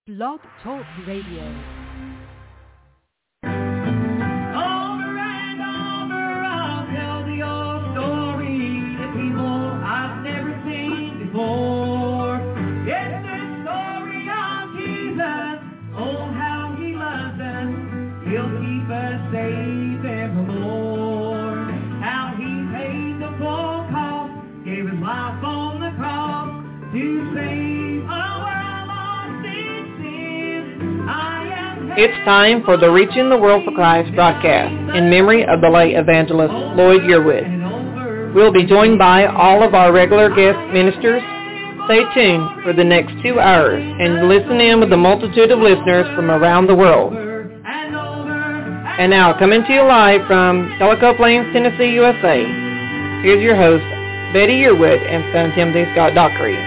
Blog Talk Radio. It's time for the Reaching the World for Christ broadcast in memory of the late evangelist Lloyd Yearwood. We'll be joined by all of our regular guest ministers. Stay tuned for the next 2 hours and listen in with a multitude of listeners from around the world. And now, coming to you live from Tellico Plains, Tennessee, USA, here's your host, Betty Yearwood and son Timothy Scott Dockery.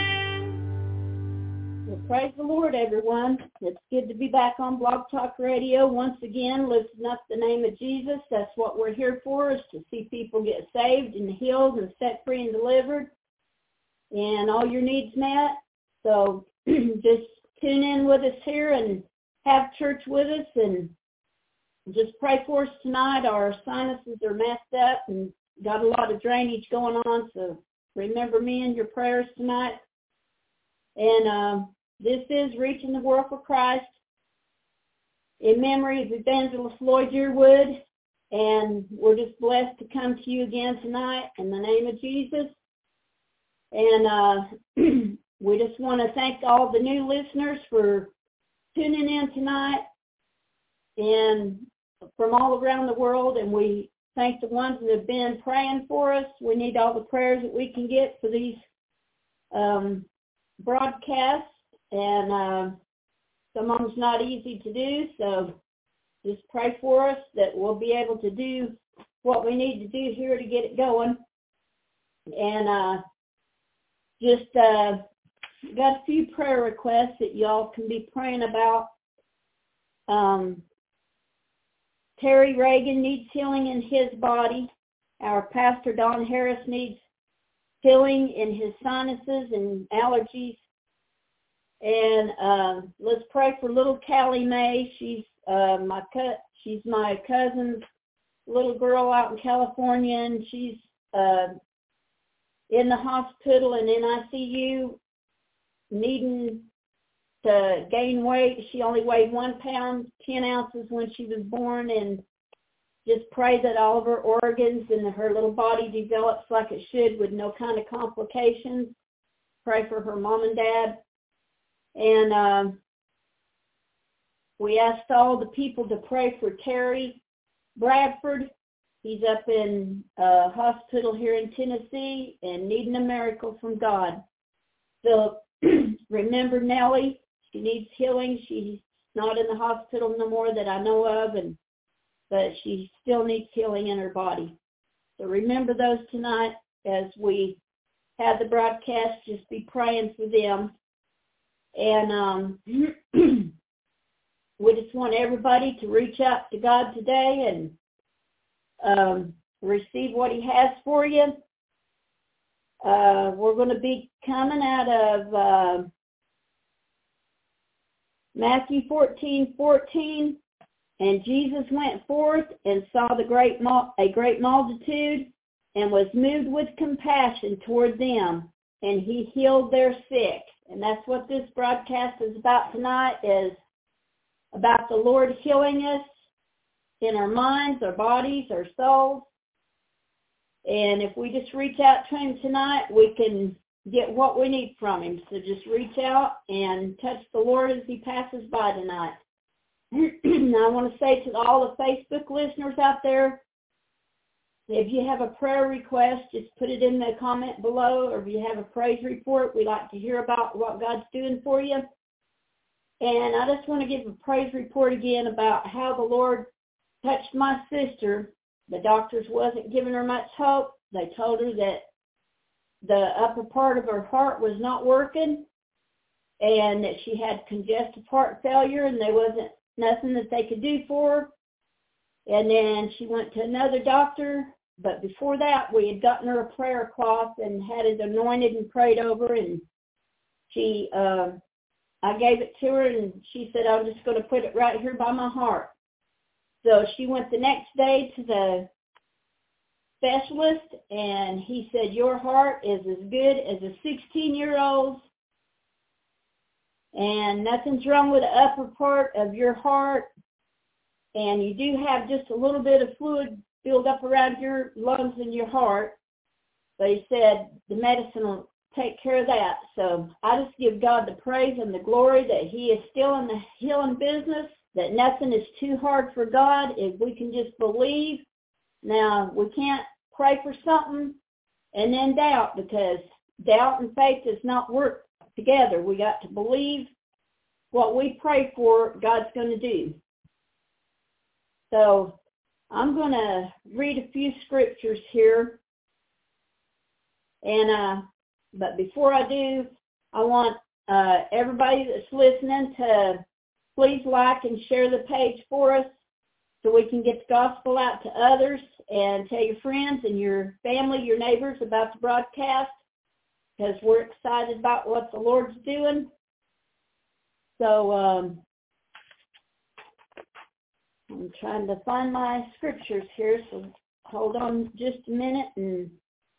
Praise the Lord, everyone. It's good to be back on Blog Talk Radio once again, lifting up the name of Jesus. That's what we're here for, is to see people get saved and healed and set free and delivered and all your needs met. So just tune in with us here and have church with us and just pray for us tonight. Our sinuses are messed up and got a lot of drainage going on, so remember me in your prayers tonight. And this is Reaching the World for Christ in memory of Evangelist Lloyd Yearwood, and we're just blessed to come to you again tonight in the name of Jesus. And we just want to thank all the new listeners for tuning in tonight and from all around the world, and we thank the ones that have been praying for us. We need all the prayers that we can get for these broadcasts. And some of them's not easy to do, so just pray for us that we'll be able to do what we need to do here to get it going. And just got a few prayer requests that y'all can be praying about. Terry Reagan needs healing in his body. Our pastor Don Harris needs healing in his sinuses and allergies. And let's pray for little Callie Mae. She's my cousin's little girl out in California, and she's in the hospital and in ICU, needing to gain weight. She only weighed 1 pound, 10 ounces when she was born, and just pray that all of her organs and her little body develops like it should with no kind of complications. Pray for her mom and dad. And we asked all the people to pray for Terry Bradford. He's up in a hospital here in Tennessee and needing a miracle from God. So remember Nellie. She needs healing. She's not in the hospital no more that I know of, but she still needs healing in her body. So remember those tonight as we have the broadcast. Just be praying for them. And we just want everybody to reach out to God today and receive what he has for you. We're going to be coming out of Matthew 14:14. And Jesus went forth and saw a great multitude and was moved with compassion toward them, and he healed their sick. And that's what this broadcast is about tonight, is about the Lord healing us in our minds, our bodies, our souls. And if we just reach out to him tonight, we can get what we need from him. So just reach out and touch the Lord as he passes by tonight. I want to say to all the Facebook listeners out there, if you have a prayer request, just put it in the comment below, or if you have a praise report, we like to hear about what God's doing for you. And I just want to give a praise report again about how the Lord touched my sister. The doctors wasn't giving her much hope. They told her that the upper part of her heart was not working and that she had congestive heart failure, and there wasn't nothing that they could do for her. And then she went to another doctor. But before that, we had gotten her a prayer cloth and had it anointed and prayed over, and she I gave it to her, and she said, I'm just going to put it right here by my heart. So she went the next day to the specialist, and he said, your heart is as good as a 16-year-old's, and nothing's wrong with the upper part of your heart, and you do have just a little bit of fluid build up around your lungs and your heart, but he said the medicine will take care of that. So I just give God the praise and the glory that he is still in the healing business, that nothing is too hard for God if we can just believe. Now, we can't pray for something and then doubt, because doubt and faith does not work together. We got to believe what we pray for, God's going to do. So I'm going to read a few scriptures here. And but before I do, I want everybody that's listening to please like and share the page for us so we can get the gospel out to others, and tell your friends and your family, your neighbors about the broadcast, because we're excited about what the Lord's doing. So I'm trying to find my scriptures here, so hold on just a minute. And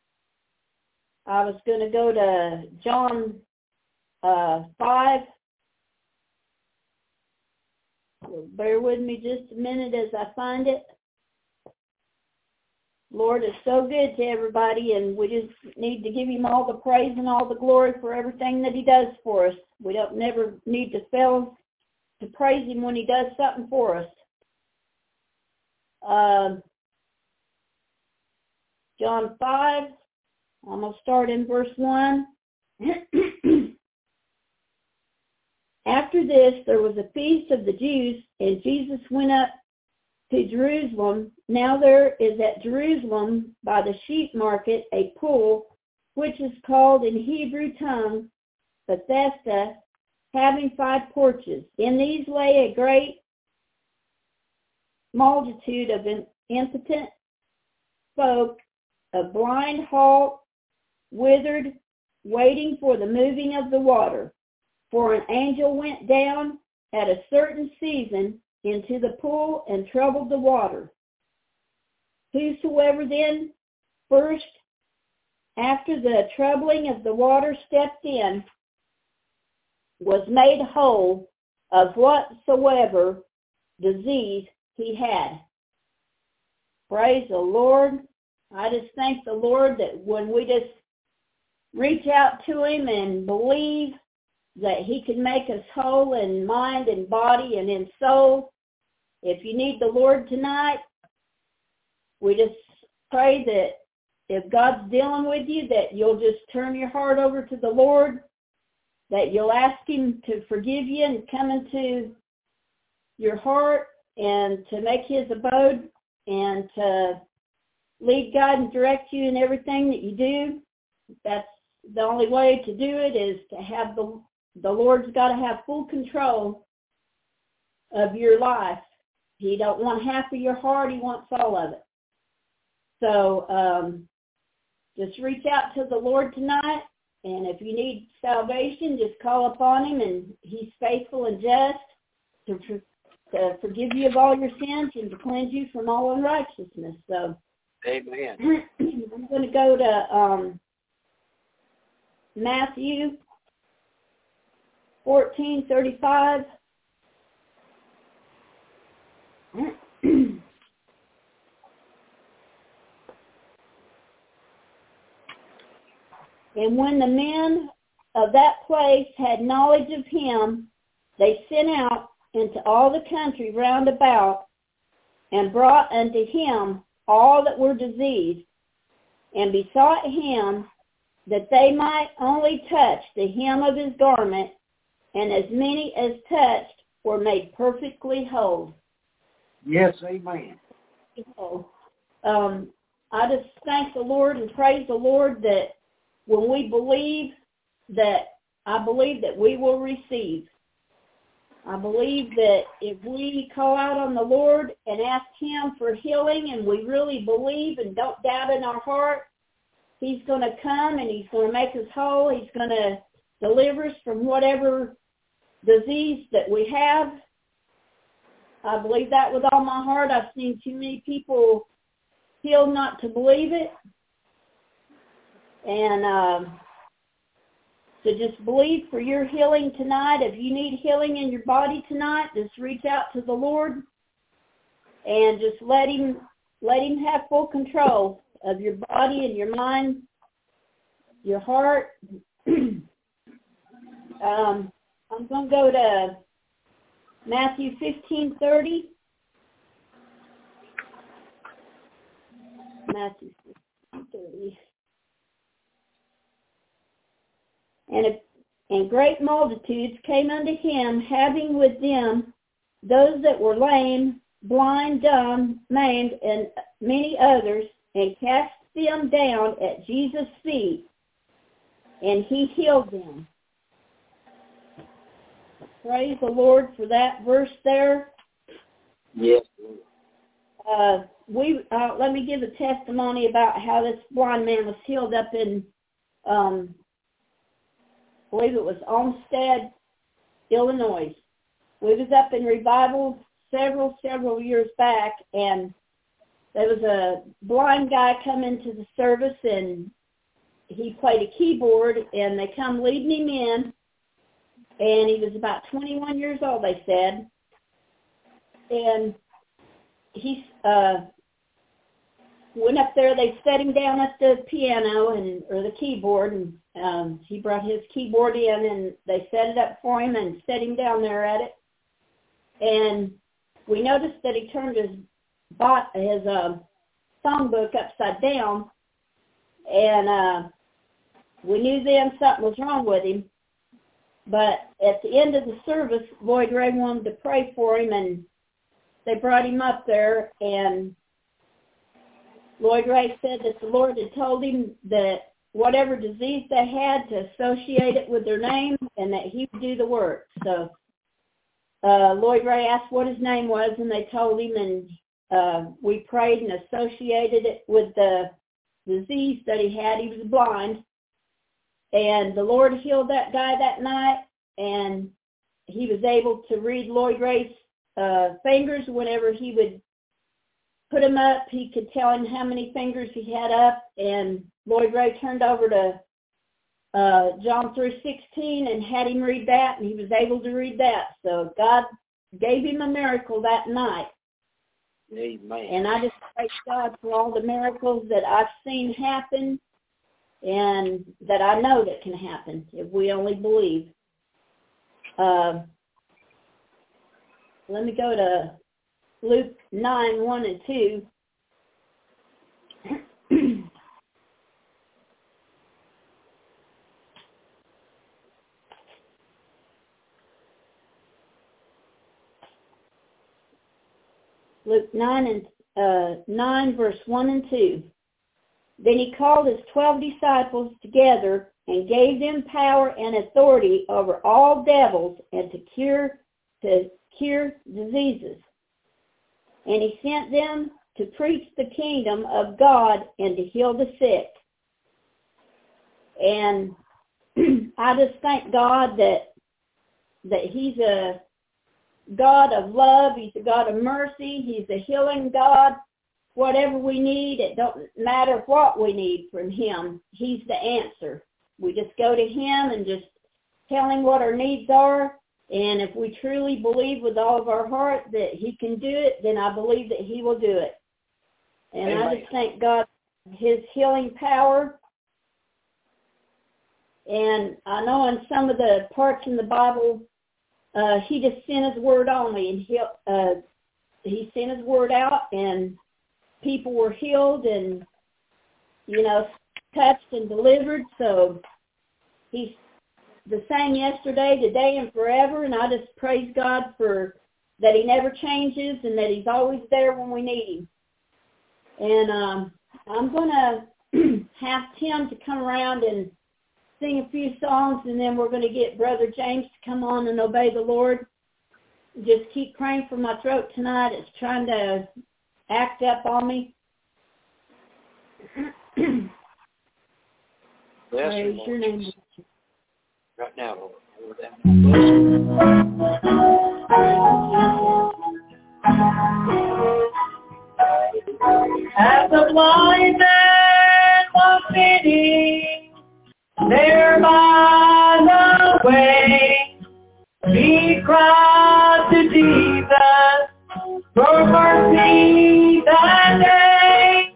I was going to go to John 5. So bear with me just a minute as I find it. Lord is so good to everybody, and we just need to give him all the praise and all the glory for everything that he does for us. We don't never need to fail to praise him when he does something for us. John 5, I'm going to start in verse 1. After this, there was a feast of the Jews, and Jesus went up to Jerusalem. Now there is at Jerusalem by the sheep market a pool, which is called in Hebrew tongue Bethesda, having 5 porches. In these lay a great multitude of impotent folk, of blind, halt, withered, waiting for the moving of the water. For an angel went down at a certain season into the pool and troubled the water. Whosoever then first, after the troubling of the water, stepped in, was made whole of whatsoever disease he had. Praise the Lord. I just thank the Lord that when we just reach out to him and believe that he can make us whole in mind and body and in soul. If you need the Lord tonight, we just pray that if God's dealing with you, that you'll just turn your heart over to the Lord, that you'll ask him to forgive you and come into your heart and to make his abode and to lead, guide, and direct you in everything that you do. That's the only way to do it, is to have the Lord's got to have full control of your life. He don't want half of your heart, he wants all of it. So just reach out to the Lord tonight, and if you need salvation, just call upon him, and he's faithful and just to forgive you of all your sins and to cleanse you from all unrighteousness. So, amen. I'm going to go to Matthew 14:35. And when the men of that place had knowledge of him, they sent out into all the country round about, and brought unto him all that were diseased, and besought him that they might only touch the hem of his garment, and as many as touched were made perfectly whole. Yes, amen. I just thank the Lord and praise the Lord that when we believe, that I believe that we will receive. I believe that if we call out on the Lord and ask him for healing, and we really believe and don't doubt in our heart, he's going to come and he's going to make us whole. He's going to deliver us from whatever disease that we have. I believe that with all my heart. I've seen too many people healed not to believe it. And so just believe for your healing tonight. If you need healing in your body tonight, just reach out to the Lord and just let him have full control of your body and your mind, your heart. I'm going to go to Matthew 15:30. Matthew 15:30. And great multitudes came unto him, having with them those that were lame, blind, dumb, maimed, and many others, and cast them down at Jesus' feet, and he healed them. Praise the Lord for that verse there. Yes. Let me give a testimony about how this blind man was healed up in, I believe it was Olmsted, Illinois. We was up in revival several years back, and there was a blind guy come into the service, and he played a keyboard, and they come leading him in, and he was about 21 years old, they said, and he went up there. They set him down at the piano or the keyboard, and he brought his keyboard in, and they set it up for him and set him down there at it. And we noticed that he turned his songbook upside down, and we knew then something was wrong with him. But at the end of the service, Lloyd Ray wanted to pray for him, and they brought him up there, and Lloyd Ray said that the Lord had told him that whatever disease they had, to associate it with their name, and that he would do the work. So Lloyd Ray asked what his name was, and they told him, and we prayed and associated it with the disease that he had. He was blind, and the Lord healed that guy that night, and he was able to read Lloyd Ray's fingers. Whenever he would put him up, he could tell him how many fingers he had up, and Lloyd Ray turned over to John 3:16 and had him read that, and he was able to read that. So God gave him a miracle that night. Amen. And I just praise God for all the miracles that I've seen happen, and that I know that can happen if we only believe. Let me go to Luke 9:1 and 2. Luke 9 verse 1 and 2. Then he called his 12 disciples together and gave them power and authority over all devils and to cure diseases. And he sent them to preach the kingdom of God and to heal the sick. And I just thank God that he's a God of love. He's a God of mercy. He's a healing God. Whatever we need, it don't matter what we need from him. He's the answer. We just go to him and just tell him what our needs are. And if we truly believe with all of our heart that he can do it, then I believe that he will do it. And Amen. I just thank God for his healing power. And I know in some of the parts in the Bible, he just sent his word only, and he sent his word out, and people were healed and, touched and delivered. So he's the same yesterday, today, and forever, and I just praise God for that he never changes and that he's always there when we need him. And I'm going to have Tim to come around and sing a few songs, and then we're going to get Brother James to come on and obey the Lord. Just keep praying for my throat tonight. It's trying to act up on me. Bless Praise you, your Lord. name. Right now, Lord. for that blessing. As the blind man was sitting there by the way, he cried to Jesus for mercy that day.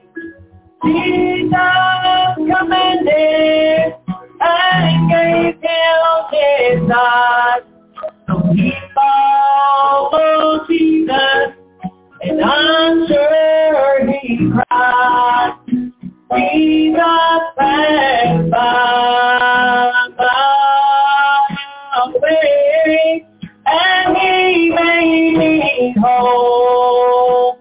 Jesus commanded and gave him his sight. So he followed Jesus, and I'm sure he cried. Jesus passed by my way, and he made me whole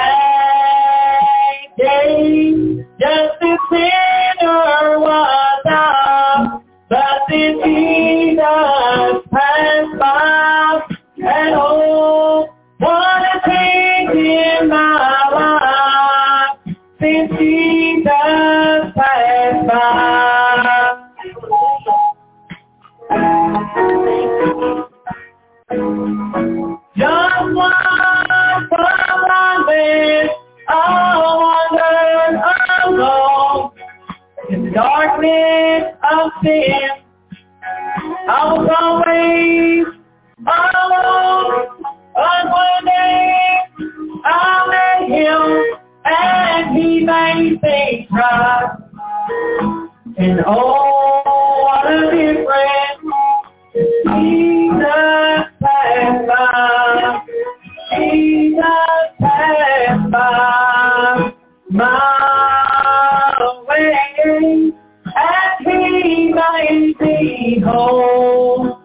that day. Just a sinner was I, but then Jesus passed by, and oh, what a change in my life since Jesus passed by. Just one from my bed, I wandered alone in the darkness of sin. I was always alone, but one day I met him and he made things right. And oh, what a difference Jesus passed by. Jesus passed by my way, and he made me whole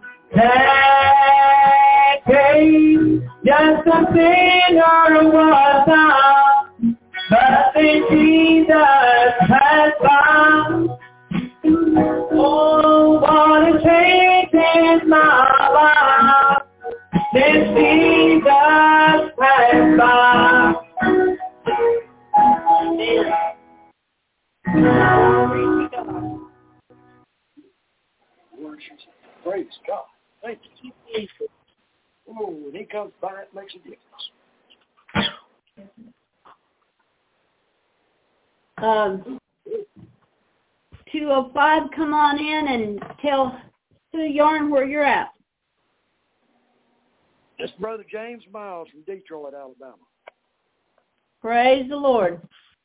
that day. Just a sinner was I, but then Jesus passed by. Oh, what a change in my life since Jesus passed by. Praise God. Thank you, Jesus. Oh, when he comes by, it makes a difference. 205, come on in and tell Sue Yarn where you're at. This is Brother James Miles from Detroit, Alabama. Praise the Lord.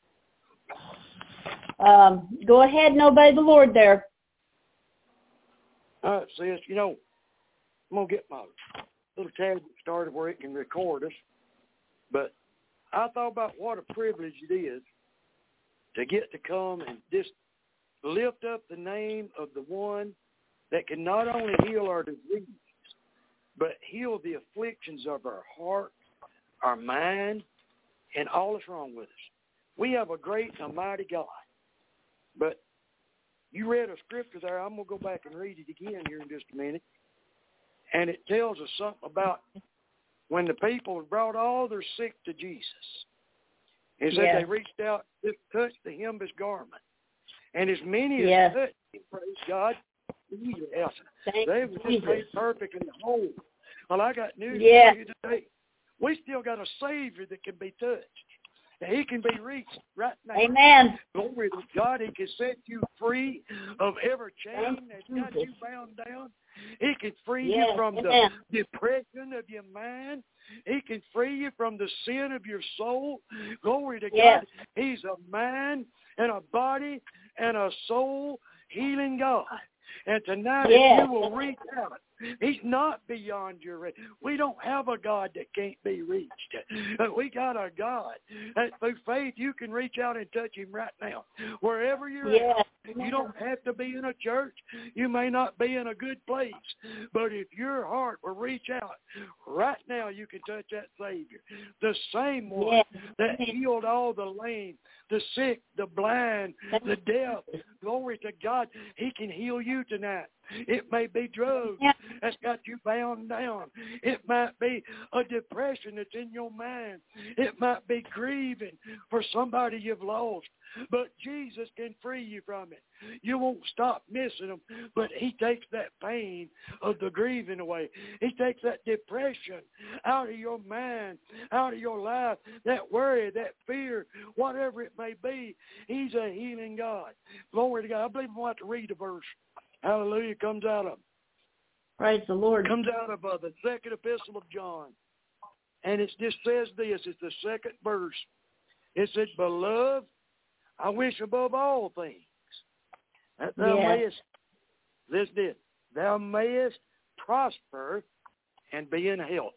Go ahead and obey the Lord there. All right, sis, I'm going to get my little tablet started where it can record us. But I thought about what a privilege it is to get to come and just lift up the name of the one that can not only heal our disease, but heal the afflictions of our heart, our mind, and all that's wrong with us. We have a great and mighty God. But you read a scripture there. I'm going to go back and read it again here in just a minute. And it tells us something about when the people brought all their sick to Jesus. It said they reached out, just touched the hem of his garment. And as many as touched him, praise God, they were just made perfect and whole. Well, I got news for you today. We still got a Savior that can be touched. He can be reached right now. Amen. Glory to God. He can set you free of every chain that's got you bound down. He can free you from the depression of your mind. He can free you from the sin of your soul. Glory to God. He's a mind and a body and a soul healing God. And tonight, if you will reach out, he's not beyond your reach. We don't have a God that can't be reached. We got a God that through faith you can reach out and touch him right now. Wherever you're at, you don't have to be in a church. You may not be in a good place. But if your heart will reach out, right now you can touch that Savior. The same one that healed all the lame, the sick, the blind, the deaf. Glory to God. He can heal you tonight. It may be drugs that's got you bound down. It might be a depression that's in your mind. It might be grieving for somebody you've lost. But Jesus can free you from it. You won't stop missing him, but he takes that pain of the grieving away. He takes that depression out of your mind, out of your life, that worry, that fear, whatever it may be. He's a healing God. Glory to God. I believe I'm going to read a verse. Hallelujah. Comes out of. Praise the Lord. Comes out of the second epistle of John. And it just says this. It's the second verse. It says, Beloved, I wish above all things that thou mayest, listen to it, thou mayest prosper and be in health.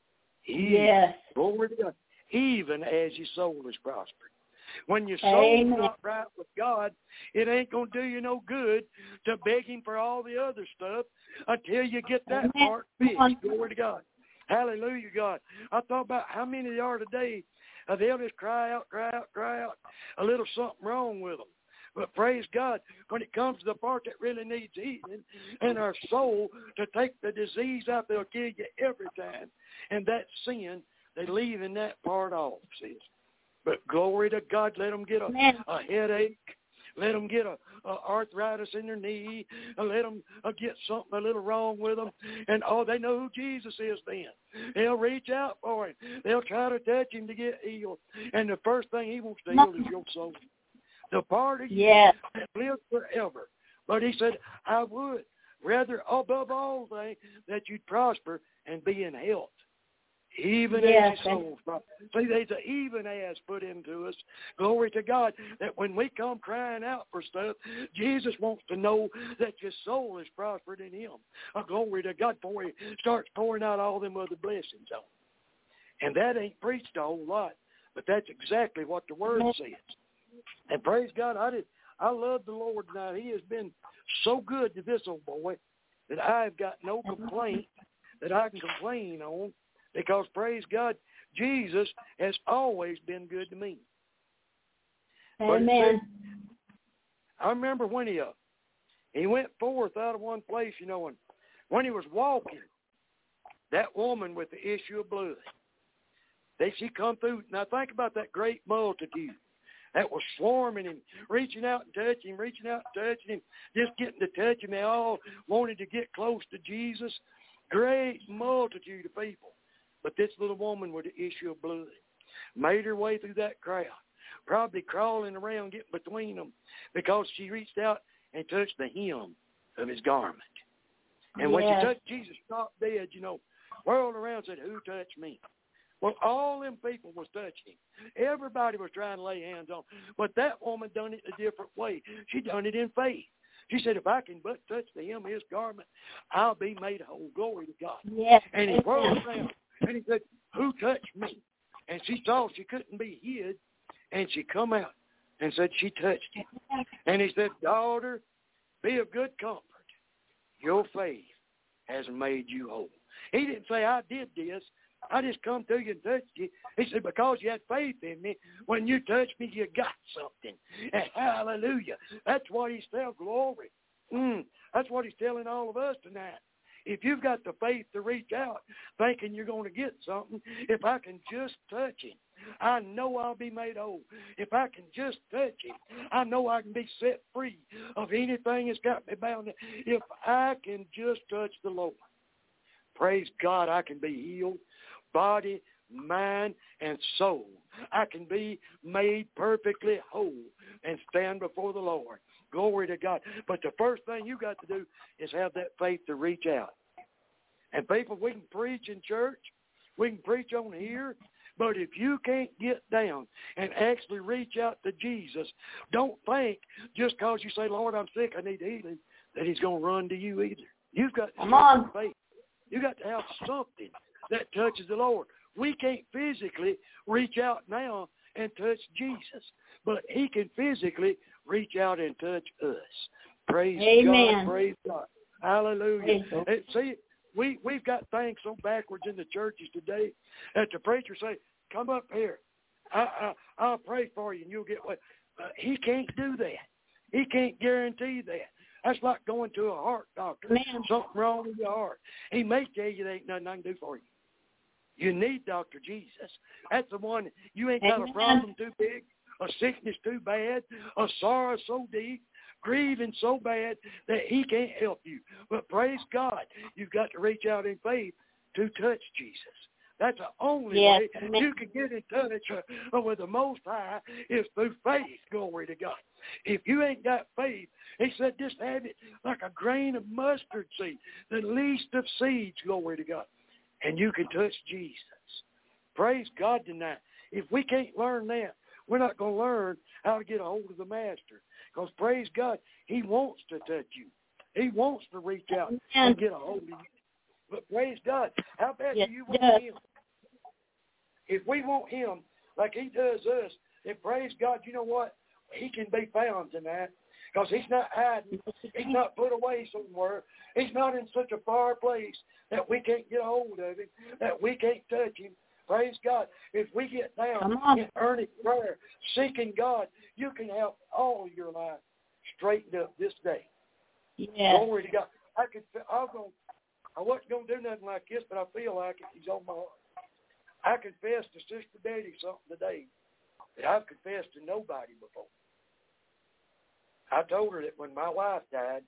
Glory to God. Even as your soul is prospered. When your soul's not right with God, it ain't going to do you no good to beg him for all the other stuff until you get that part fixed. Glory to God. Hallelujah, God. I thought about how many there are today. They'll just cry out, a little something wrong with them. But praise God, when it comes to the part that really needs healing and our soul to take the disease out, they'll kill you every time. And that sin, they're leaving that part off, sis. But glory to God, let them get a headache. Let them get a arthritis in their knee. Let them get something a little wrong with them. And, they know who Jesus is then. They'll reach out for him. They'll try to touch him to get healed. And the first thing he wants to heal is your soul. The part of you that lives forever. But he said, I would rather above all things that you'd prosper and be in health. Even as your soul. See, there's an even as put into us. Glory to God, that when we come crying out for stuff, Jesus wants to know that your soul is prospered in him. Glory to God, before he starts pouring out all them other blessings on. And that ain't preached a whole lot, but that's exactly what the Word says. And praise God, I love the Lord tonight. He has been so good to this old boy that I've got no complaint that I can complain on. Because, praise God, Jesus has always been good to me. Amen. I remember when he went forth out of one place, and when he was walking, that woman with the issue of blood, she come through. Now, think about that great multitude that was swarming him, reaching out and touching him, just getting to touch him. They all wanted to get close to Jesus. Great multitude of people. But this little woman with the issue of blood made her way through that crowd, probably crawling around, getting between them, because she reached out and touched the hem of his garment. And when she touched Jesus, stopped dead, whirled around and said, who touched me? Well, all them people was touching him. Everybody was trying to lay hands on him. But that woman done it a different way. She done it in faith. She said, if I can but touch the hem of his garment, I'll be made whole. Glory to God. Yes. And he whirled around. And he said, who touched me? And she saw she couldn't be hid. And she come out and said she touched him. And he said, daughter, be of good comfort. Your faith has made you whole. He didn't say, I did this. I just come to you and touched you. He said, because you had faith in me, when you touched me, you got something. And hallelujah. That's what he's telling, glory. That's what he's telling all of us tonight. If you've got the faith to reach out thinking you're going to get something, if I can just touch him, I know I'll be made whole. If I can just touch him, I know I can be set free of anything that's got me bound. If I can just touch the Lord, praise God, I can be healed, body, mind, and soul. I can be made perfectly whole and stand before the Lord. Glory to God. But the first thing you got to do is have that faith to reach out. And people, we can preach in church. We can preach on here. But if you can't get down and actually reach out to Jesus, don't think just because you say, Lord, I'm sick, I need healing, that he's going to run to you either. You've got to have faith. You've got to have something that touches the Lord. We can't physically reach out now and touch Jesus, but he can physically reach out and touch us. Praise God, praise God. Hallelujah. And see, we've got things so backwards in the churches today that the preacher say, come up here. I'll pray for you and you'll get what. He can't do that. He can't guarantee that. That's like going to a heart doctor. Amen. Something wrong with your heart. He may tell you there ain't nothing I can do for you. You need Dr. Jesus. That's the one. You ain't got a problem too big, a sickness too bad, a sorrow so deep, grieving so bad that he can't help you. But praise God, you've got to reach out in faith to touch Jesus. That's the only way you can get in touch with the Most High is through faith, glory to God. If you ain't got faith, he said just have it like a grain of mustard seed, the least of seeds, glory to God, and you can touch Jesus. Praise God tonight. If we can't learn that, we're not going to learn how to get a hold of the Master. Because praise God, he wants to touch you. He wants to reach out and get a hold of you. But praise God, how bad do you want him? If we want him like he does us, then praise God, you know what? He can be found tonight. Because he's not hiding. He's not put away somewhere. He's not in such a far place that we can't get a hold of him, that we can't touch him. Praise God. If we get down in earnest prayer, seeking God, you can have all your life straightened up this day. Yes. Glory to God. I wasn't going to do nothing like this, but I feel like it. He's on my heart. I confessed to Sister Betty something today that I've confessed to nobody before. I told her that when my wife died,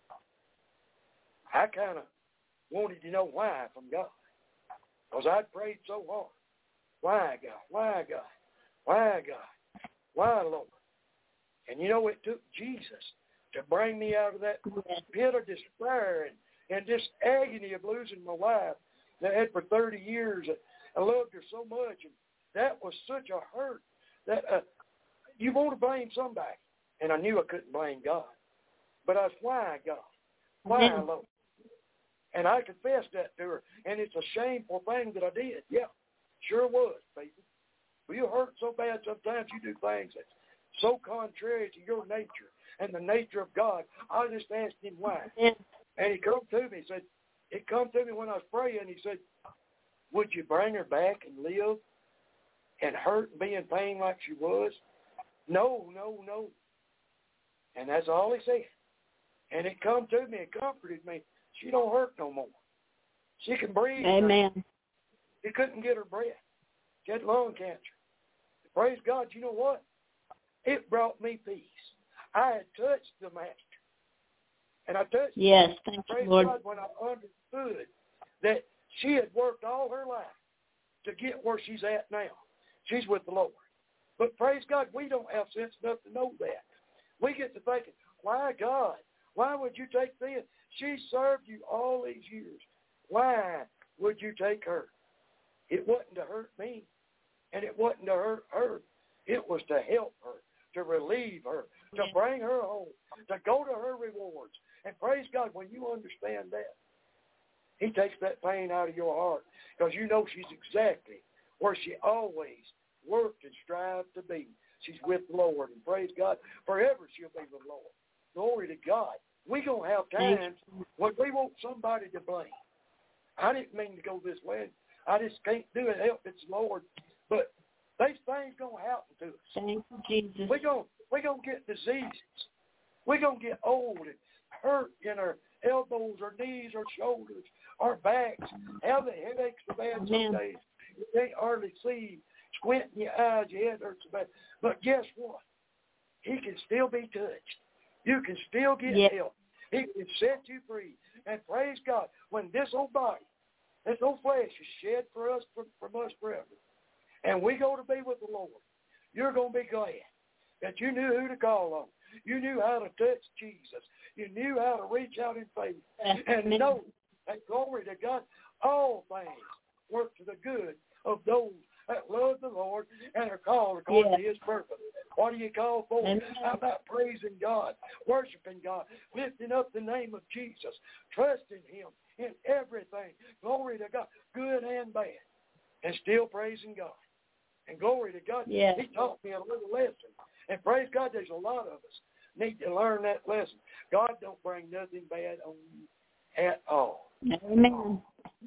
I kind of wanted to know why from God. Because I'd prayed so hard. Why, God? Why, God? Why, God? Why, Lord? And you know, it took Jesus to bring me out of that pit of despair and this agony of losing my wife that I had for 30 years. I loved her so much. And that was such a hurt that you want to blame somebody. And I knew I couldn't blame God. But I was, why, God? Why, Lord? And I confessed that to her. And it's a shameful thing that I did. Yeah, sure was, people. Well, you hurt so bad sometimes you do things that's so contrary to your nature and the nature of God. I just asked him why. And he come to me, said, it come to me when I was praying, he said, would you bring her back and live and hurt and be in pain like she was? No, no, no. And that's all he said. And it come to me and comforted me. She don't hurt no more. She can breathe. Amen. He couldn't get her breath. She had lung cancer. Praise God, you know what? It brought me peace. I had touched the Master. And I touched Yes, thank praise you, Lord. God, when I understood that she had worked all her life to get where she's at now. She's with the Lord. But praise God, we don't have sense enough to know that. We get to thinking, why, God? Why would you take this? She served you all these years. Why would you take her? It wasn't to hurt me, and it wasn't to hurt her. It was to help her, to relieve her, to bring her home, to go to her rewards. And praise God, when you understand that, he takes that pain out of your heart because you know she's exactly where she always worked and strived to be. She's with the Lord, and praise God, forever she'll be with the Lord. Glory to God. We're going to have times when we want somebody to blame. I didn't mean to go this way. I just can't do it. Help, it's the Lord. But these things going to happen to us. Thank you, Jesus. We're going to get diseases. We're going to get old and hurt in our elbows, our knees, our shoulders, our backs. Have the headaches so bad some days. You can't hardly see. Squinting your eyes, your head hurts so bad. But guess what? He can still be touched. You can still get help. He can set you free. And praise God, when this old body, this old flesh is shed for us, from us forever, and we go to be with the Lord, you're going to be glad that you knew who to call on. You knew how to touch Jesus. You knew how to reach out in faith. And know that, glory to God, all things work to the good of those that love the Lord and are called according to his purpose. What do you call for? How about praising God, worshiping God, lifting up the name of Jesus, trusting him in everything. Glory to God, good and bad, and still praising God. And glory to God, he taught me a little lesson. And praise God, there's a lot of us need to learn that lesson. God don't bring nothing bad on you at all. Amen.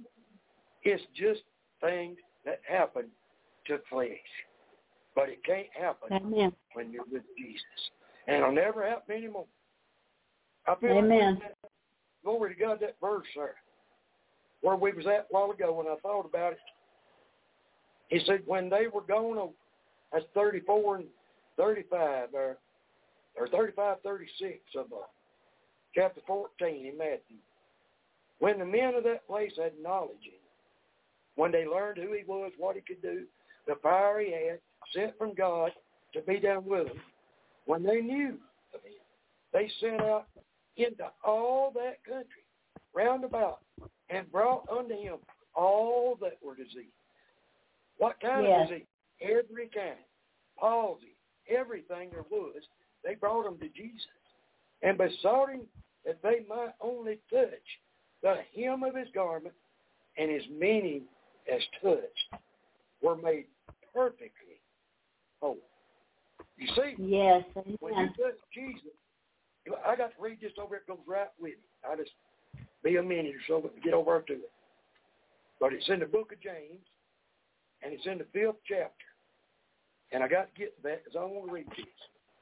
It's just things that happen to flesh. But it can't happen when you're with Jesus. And it'll never happen anymore. I feel Amen. like glory to God, that verse there, where we was at a while ago when I thought about it. He said when they were gone over, that's 34 and 35, or 35, 36 of chapter 14 in Matthew. When the men of that place had knowledge in him, when they learned who he was, what he could do, the power he had, sent from God to be down with them, when they knew of him, they sent out into all that country round about and brought unto him all that were diseased. What kind of disease? Every kind. Palsy, everything there was, they brought them to Jesus and besought him that they might only touch the hem of his garment, and as many as touched were made perfectly whole. You see, Yes. when you touch Jesus, I got to read this over, it goes right with me. I just be a minute or so to get over to it. But it's in the book of James, and it's in the 5th chapter. And I got to get to that because I want to read this.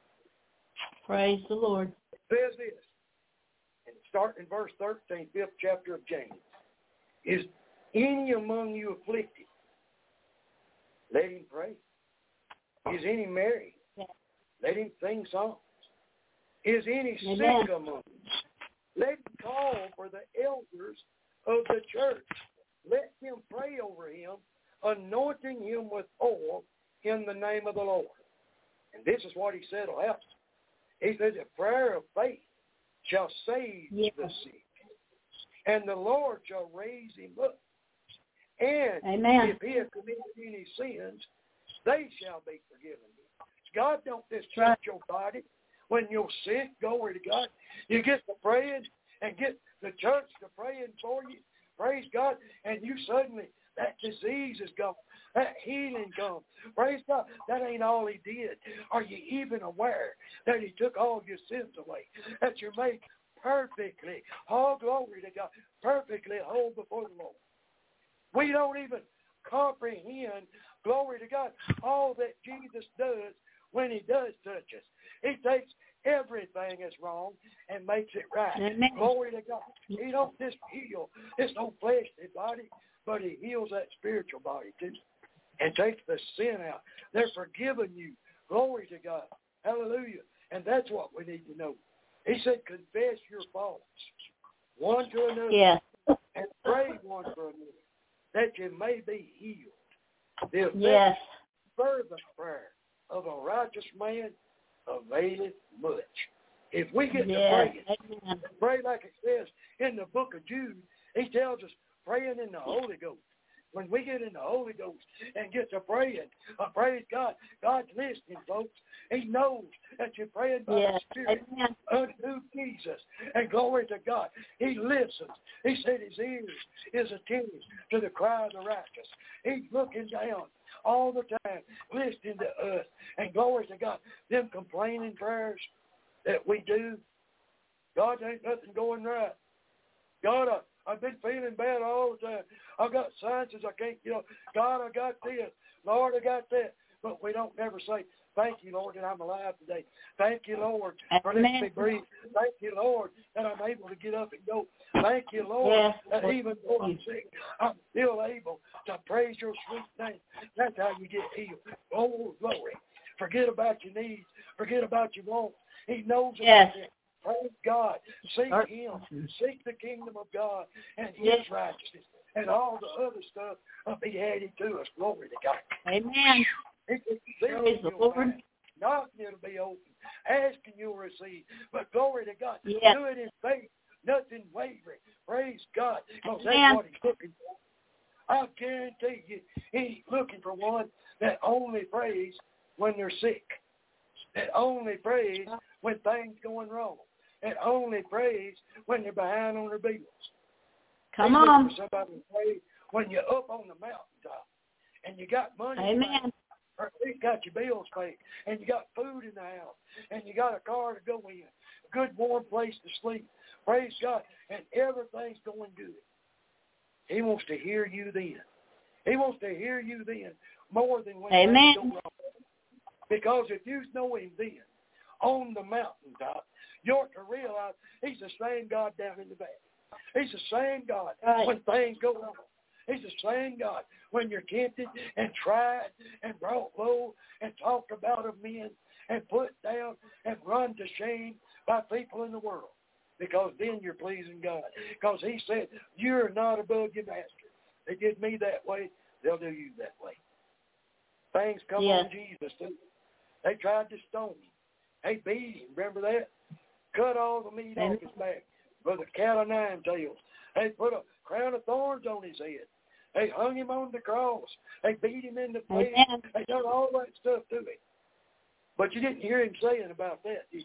Praise the Lord. It says this, and starting in verse 13, 5th chapter of James. Is any among you afflicted? Let him pray. Is any merry? Let him sing songs. Is any sick among you? Let him call for the elders of the church. Let them pray over him, anointing him with oil in the name of the Lord. And this is what he said will happen. He says, a prayer of faith shall save the sick, and the Lord shall raise him up. And if he has committed any sins, they shall be forgiven him. God don't discharge your body when you're sick. Glory to God. You get to praying and get the church to praying for you. Praise God. And you suddenly, that disease is gone. That healing comes. Praise God. That ain't all he did. Are you even aware that he took all your sins away? That you're made perfectly, all glory to God, perfectly whole before the Lord. We don't even comprehend, glory to God, all that Jesus does when he does touch us. He takes everything that's wrong and makes it right. Amen. Glory to God. He don't just heal this old fleshly body, but he heals that spiritual body too and takes the sin out. They're forgiving you. Glory to God. Hallelujah. And that's what we need to know. He said, confess your faults one to another and pray one for another that you may be healed. The fervent prayer of a righteous man availeth much. If we get to pray like it says in the book of Jude, he tells us praying in the Holy Ghost. When we get in the Holy Ghost and get to praying, praise God, God's listening, folks. He knows that you're praying by the Spirit unto Jesus. And glory to God. He listens. He said his ears is attentive to the cry of the righteous. He's looking down all the time, listening to us. And glory to God. Them complaining prayers that we do, God, ain't nothing going right. God, I've been feeling bad all the time. I've got sciences I can't, God, I got this. Lord, I got that. But we don't never say, thank you, Lord, that I'm alive today. Thank you, Lord, for letting me breathe. Thank you, Lord, that I'm able to get up and go. Thank you, Lord, that even though I'm sick, I'm still able to praise your sweet name. That's how you get healed. Oh, glory. Forget about your needs. Forget about your wants. He knows about it. Praise God. Seek him. Seek the kingdom of God and his righteousness. And all the other stuff will be added to us. Glory to God. Amen. Praise the Lord. Knocking it'll be open. Asking you'll receive. But glory to God. Do it in faith. Nothing wavering. Praise God. Because that's what he's looking for. I guarantee you, he's looking for one that only prays when they're sick. That only prays when things going wrong. And only prays when they're behind on their bills. Come on. Somebody pray when you're up on the mountaintop and you got money. Amen. Or you got your bills paid and you got food in the house and you got a car to go in, a good warm place to sleep. Praise God. And everything's going good. He wants to hear you then. He wants to hear you then more than when things go wrong. Because if you know him then, on the mountaintop, you ought to realize he's the same God down in the valley. He's the same God when things go wrong. He's the same God when you're tempted and tried and brought low and talked about of men and put down and run to shame by people in the world. Because then you're pleasing God. Because he said, you're not above your master. They did me that way, they'll do you that way. Things come on Jesus too. They tried to stone him. They beat him, remember that? Cut all the meat off his back with a cat of nine tails. They put a crown of thorns on his head. They hung him on the cross. They beat him in the face. They done all that stuff to him. But you didn't hear him saying about that, did you?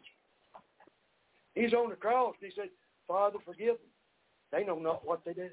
He's on the cross. He said, Father, forgive them. They know not what they do.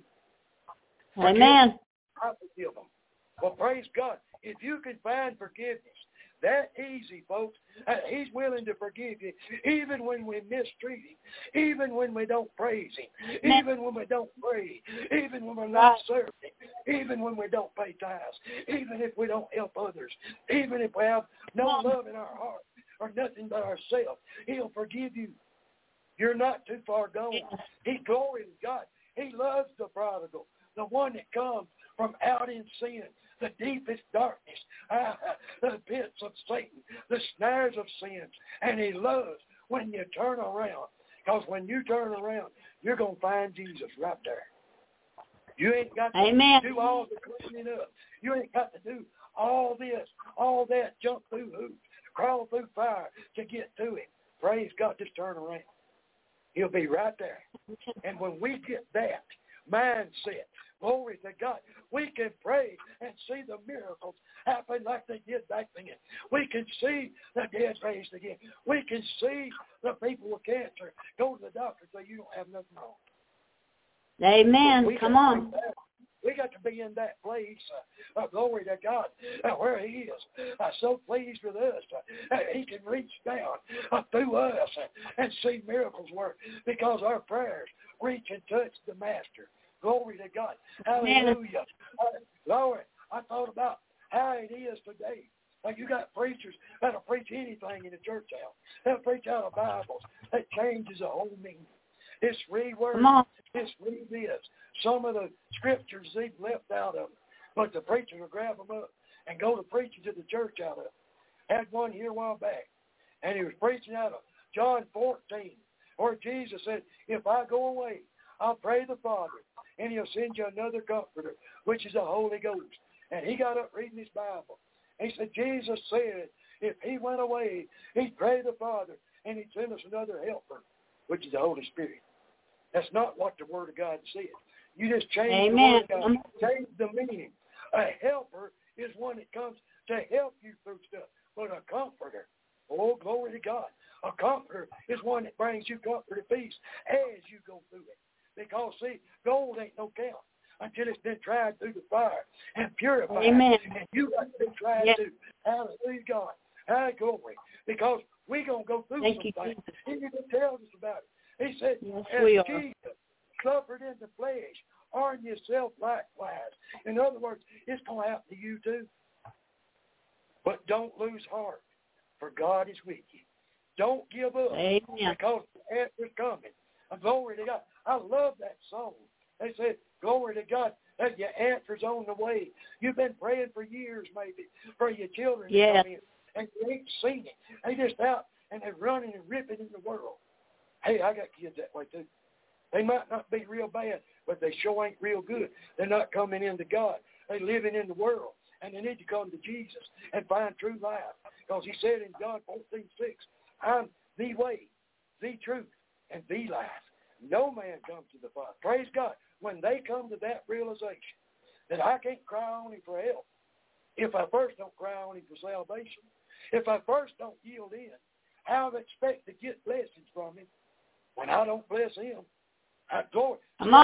Amen. I forgive them. Well, praise God. If you can find forgiveness that easy, folks, he's willing to forgive you even when we mistreat him, even when we don't praise him, even when we don't pray, even when we're not serving him, even when we don't pay tithes, even if we don't help others, even if we have no love in our heart or nothing but ourselves. He'll forgive you. You're not too far gone. He's glory to God. He loves the prodigal, the one that comes from out in sin, the deepest darkness, the pits of Satan, the snares of sin. And he loves when you turn around. Because when you turn around, you're going to find Jesus right there. You ain't got to do all the cleaning up. You ain't got to do all this, all that, jump through hoops, crawl through fire to get to him. Praise God, just turn around. He'll be right there. And when we get that mindset, glory to God, we can pray and see the miracles happen like they did back then. We can see the dead raised again. We can see the people with cancer go to the doctor and say, you don't have nothing wrong. Amen. Come on. We got to be in that place, glory to God, where he is. So pleased with us. He can reach down through us and see miracles work because our prayers reach and touch the Master. Glory to God. Hallelujah. Lord, I thought about how it is today. Like you got preachers that'll preach anything in the church house. They'll preach out of Bibles. That changes the whole meaning. It's reword. It's read this. Some of the scriptures they've left out of it. But the preacher will grab them up and go to preaching to the church out of it. Had one here a while back. And he was preaching out of John 14, where Jesus said, if I go away, I'll pray the Father, and he'll send you another comforter, which is the Holy Ghost. And he got up reading his Bible. And he said, Jesus said, if he went away, he'd pray the Father, and he'd send us another helper, which is the Holy Spirit. That's not what the Word of God said. You just change the Word of God. Change the meaning. A helper is one that comes to help you through stuff. But a comforter, oh, glory to God. A comforter is one that brings you comfort and peace as you go through it. Because, see, gold ain't no count until it's been tried through the fire and purified. Amen. And you got to be tried too. Hallelujah, God. Hallelujah, glory. Because we're going to go through some things. He even tells us about it. He said, as Jesus suffered in the flesh, arm yourself likewise. In other words, it's going to happen to you too. But don't lose heart, for God is with you. Don't give up, because the answer's coming. And glory to God. I love that song. They said, glory to God, that your answer's on the way. You've been praying for years, maybe, for your children to come in, and you ain't seen it. They just out, and they're running and ripping in the world. Hey, I got kids that way too. They might not be real bad, but they sure ain't real good. They're not coming into God. They're living in the world, and they need to come to Jesus and find true life. Because he said in John 14:6, I'm the way, the truth, and the life. No man comes to the Father. Praise God. When they come to that realization that I can't cry on him for help if I first don't cry on him for salvation, if I first don't yield in, how I expect to get blessings from him when I don't bless him? I go.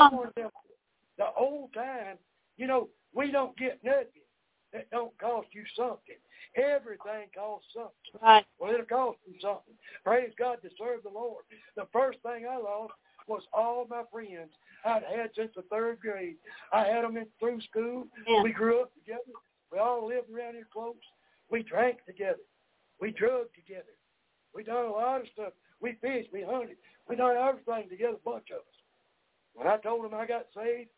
The old time, we don't get nothing that don't cost you something. Everything costs something. Right. Well, it'll cost you something. Praise God to serve the Lord. The first thing I lost was all my friends I'd had since the third grade. I had them through school. Yeah. We grew up together. We all lived around here close. We drank together. We drugged together. We done a lot of stuff. We fished, we hunted. We done everything together, a bunch of us. When I told them I got saved,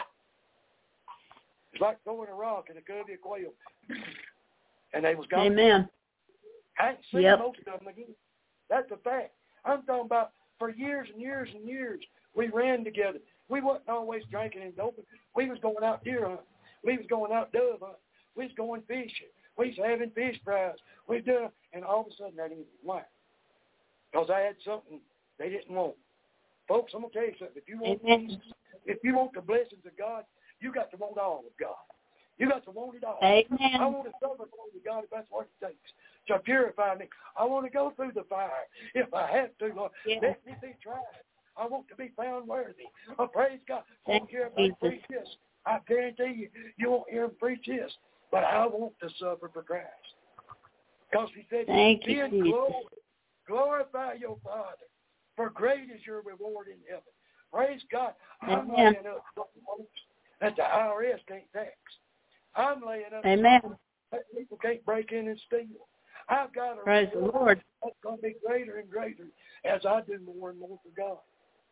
it's like throwing a rock in a covey of quail. And they was gone. Amen. I ain't seen most of them again. That's a fact. I'm talking about for years and years and years, we ran together. We wasn't always drinking and doping. We was going out deer hunting. We was going out dove hunting. We was going fishing. We was having fish fries. We done, and all of a sudden that ended. Why? Because I had something they didn't want. Folks, I'm going to tell you something. If you want Jesus, if you want the blessings of God, you got to want all of God. You got to want it all. Amen. I want to suffer for God if that's what it takes to purify me. I want to go through the fire if I have to, Lord. Yes. Let me be tried. I want to be found worthy. Oh, praise God. I Thank won't hear you, about preach this. I guarantee you, you won't hear him preach this. But I want to suffer for Christ. Because he said, Thank be you, in Jesus. glory. Glorify your Father. For great is your reward in heaven. Praise God. I'm Amen. laying up something, folks, that the IRS can't tax. I'm laying up Amen. something that people can't break in and steal. I've got a Praise the Lord. that's going to be greater and greater as I do more and more for God.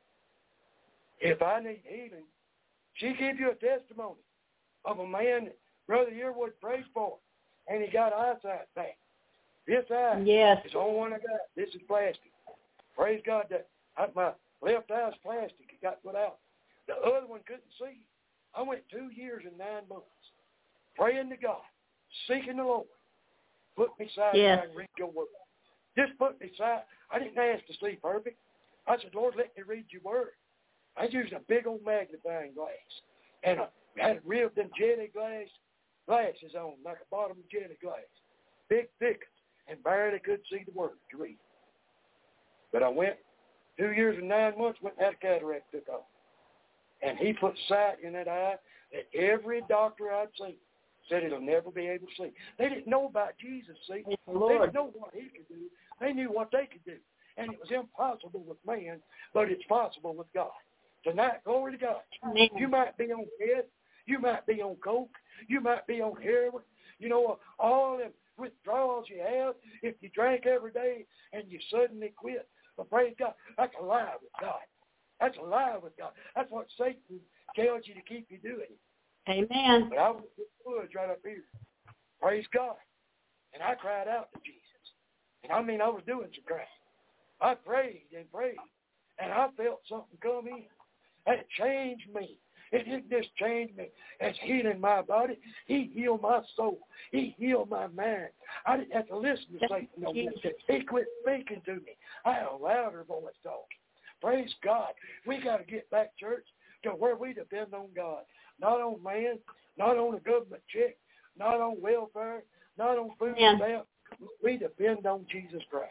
If I need healing, she give you a testimony of a man that Brother Yearwood prayed for, and he got eyesight back. This eye Yes. is the only one I got. This is plastic. Praise God that my left eye is plastic. It got put out. The other one couldn't see. I went 2 years and 9 months praying to God, seeking the Lord. Put me side Yes. and read your word. Just put me side. I didn't ask to see perfect. I said, Lord, let me read your word. I used a big old magnifying glass. And I had real them jelly glasses on, like a bottom jelly glass. Big, thick, and barely could see the word to read. But I went 2 years and 9 months, went and had a cataract took off. And he put sight in that eye that every doctor I'd seen said it'll never be able to see. They didn't know about Jesus, see. Praise the They Lord. didn't know what he could do. They knew what they could do. And it was impossible with man, but it's possible with God. Tonight, glory to God. Amen. You might be on meth. You might be on coke. You might be on heroin. You know, all them withdrawals you have, if you drank every day and you suddenly quit. But praise God, that's a lie with God. That's a lie with God. That's what Satan tells you to keep you doing. Amen. But I was in the woods right up here. Praise God. And I cried out to Jesus. And I mean, I was doing some crying. I prayed and prayed. And I felt something come in. And it changed me. It didn't just change me as healing my body. He healed my soul. He healed my mind. I didn't have to listen to Satan no more. He quit speaking to me. I had a louder voice talking. Praise God. We got to get back, church, to where we depend on God. Not on man, not on a government check, not on welfare, not on food stamps. We depend on Jesus Christ.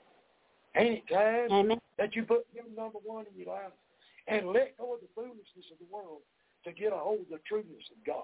Any time that you put him number one in your life and let go of the foolishness of the world to get a hold of the trueness of God.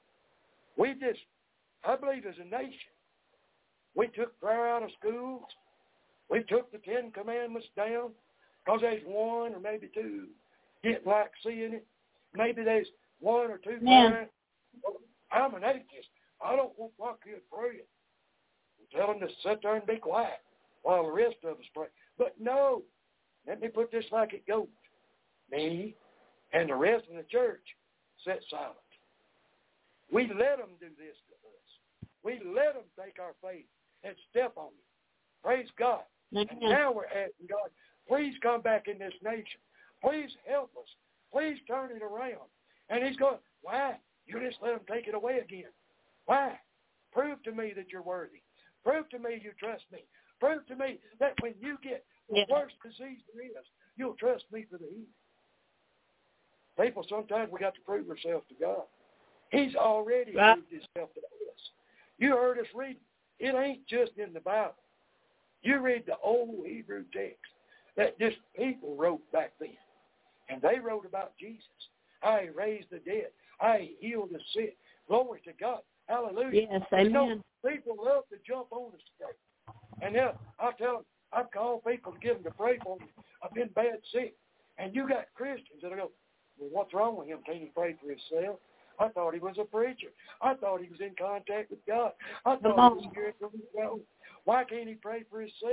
I believe as a nation, we took prayer out of schools. We took the 10 Commandments down because there's one or maybe two didn't like seeing it. Maybe there's 1 or 2 parents. I'm an atheist. I don't want my kid praying. Tell them to sit there and be quiet while the rest of us pray. But no, let me put this like it goes. Me and the rest of the church sat silent. We let them do this to us. We let them take our faith and step on it. Praise God. And now we're asking God, please come back in this nation. Please help us. Please turn it around. And he's going, why? You just let them take it away again. Why? Prove to me that you're worthy. Prove to me you trust me. Prove to me that when you get the worst disease there is, you'll trust me for the healing. People, sometimes we got to prove ourselves to God. He's already proved himself to us. You heard us read. It ain't just in the Bible. You read the old Hebrew text that just people wrote back then. And they wrote about Jesus. How he raised the dead. How he healed the sick. Glory to God. Hallelujah. Yes, amen. You know, people love to jump on us today. And now, I tell them, I've called people to get them to pray for me. I've been bad sick. And you got Christians that go, well, what's wrong with him? Can't he pray for himself? I thought he was a preacher. I thought he was in contact with God. I thought he was hearing from his throne. Why can't he pray for himself?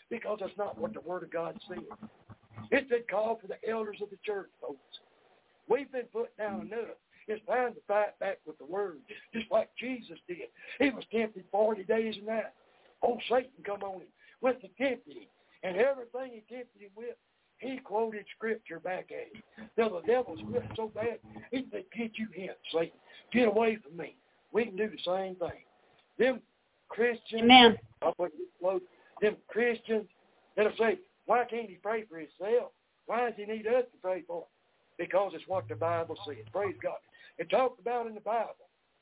because that's not what the Word of God said. It said call for the elders of the church, folks. We've been put down enough. It's time to fight back with the Word, just like Jesus did. He was tempted 40 days and nights. Old Satan come on him, went to tempt him. And everything he tempted him with, he quoted Scripture back at him. Now the devil's whipped so bad, he said, get you hence, Satan. Get away from me. We can do the same thing. Them Christians, Amen. Them Christians that'll say, why can't he pray for himself? Why does he need us to pray for him? Because it's what the Bible says. Praise God. It talked about in the Bible.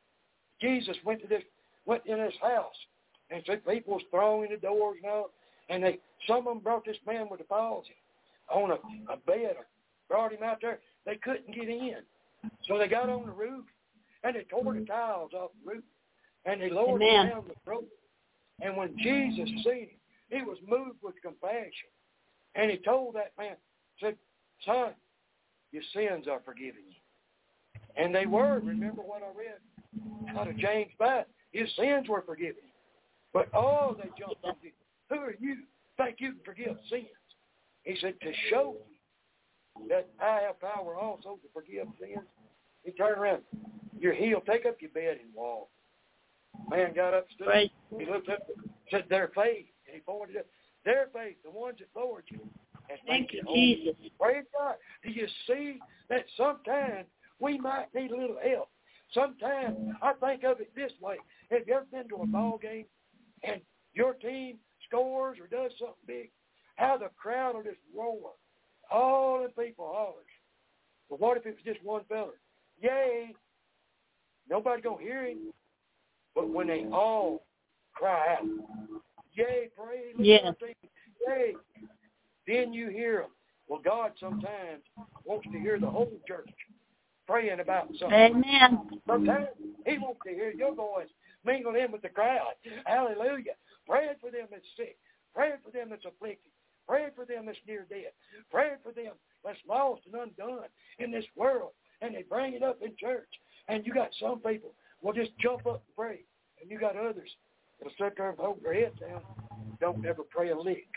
Jesus went in this house, and so people was throwing the doors and all, and some of them brought this man with a palsy on a bed, brought him out there. They couldn't get in. So they got on the roof, and they tore the tiles off the roof, and they lowered him down the rope. And when Jesus seen him, he was moved with compassion. And he told that man, said, son, your sins are forgiven you. And they were. Remember what I read out of James 5? His sins were forgiven. But they jumped on him. Who are you? Think you can forgive sins? He said, to show you that I have power also to forgive sins. He turned around. You're healed. Take up your bed and walk. Man got up, stood. Right. He looked up, said, their faith. And he pointed up. Their faith, the ones that lowered you. Thank you, Jesus. Praise God. Do you see that sometimes we might need a little help? Sometimes I think of it this way. Have you ever been to a ball game and your team scores or does something big? How the crowd will just roar. All the people hollers. But what if it was just one fella? Yay! Nobody's going to hear him. But when they all cry out, yay, praise, yes. Yay, then you hear them. Well, God sometimes wants to hear the whole church praying about something. Amen. Sometimes he wants to hear your voice mingle in with the crowd. Hallelujah. Praying for them that's sick. Praying for them that's afflicted. Praying for them that's near death. Praying for them that's lost and undone in this world. And they bring it up in church. And you got some people will just jump up and pray. And you got others that'll sit there and hold their heads down. Don't ever pray a lick.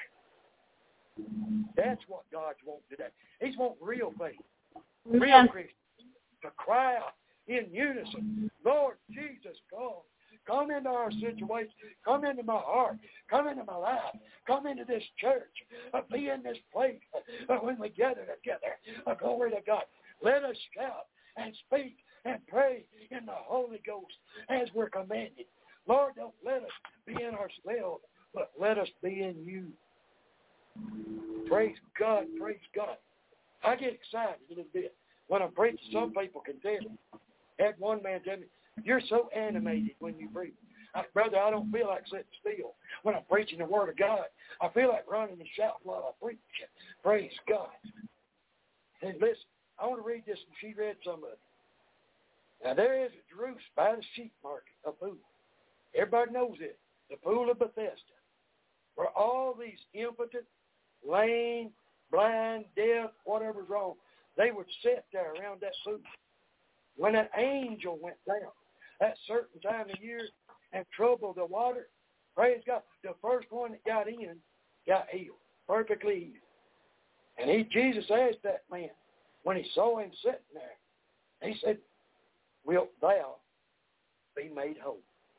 That's what God's wanting today. He's wanting real faith. Real Christians to cry out in unison, Lord Jesus, God. Come into our situation. Come into my heart. Come into my life. Come into this church. Be in this place when we gather together. Glory to God. Let us shout and speak and pray in the Holy Ghost as we're commanded. Lord, don't let us be in ourselves, but let us be in you. Praise God. Praise God. I get excited a little bit when I'm preaching. Some people can tell me. I had one man tell me, you're so animated when you preach. Brother, I don't feel like sitting still when I'm preaching the Word of God. I feel like running and shouting while I preach. Praise God. And listen, I want to read this, and she read some of it. Now, there is at Jerusalem by the sheep market a pool. Everybody knows it. The pool of Bethesda. Where all these impotent, lame, blind, deaf, whatever's wrong, they would sit there around that pool. When an angel went down that certain time of year and troubled the water, praise God, the first one that got in got healed, perfectly healed. And Jesus asked that man, when he saw him sitting there, he said, wilt thou be made whole?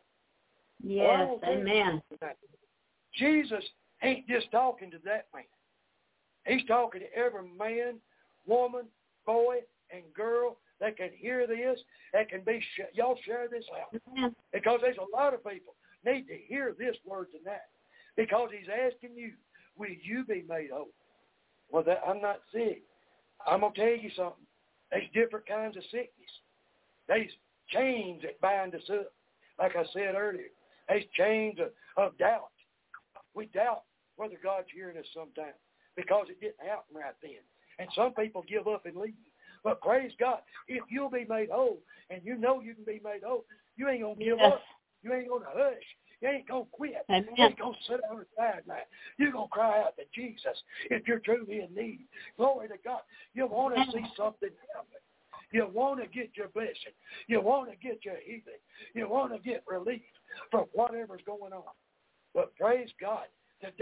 Yes, amen. Jesus ain't just talking to that man. He's talking to every man, woman, boy, and girl that can hear this, that can be, y'all share this out. Because there's a lot of people need to hear this word tonight. Because he's asking you, will you be made whole? Well, I'm not sick. I'm going to tell you something. There's different kinds of sickness. There's chains that bind us up. Like I said earlier, there's chains of doubt. We doubt whether God's hearing us sometimes because it didn't happen right then. And some people give up and leave. But praise God, if you'll be made whole, and you know you can be made whole, you ain't going to give up. You ain't going to hush. You ain't going to quit. Amen. You ain't going to sit on the sideline. You're going to cry out to Jesus if you're truly in need. Glory to God. You want to see something happen. You want to get your blessing. You want to get your healing. You want to get relief from whatever's going on. But praise God, today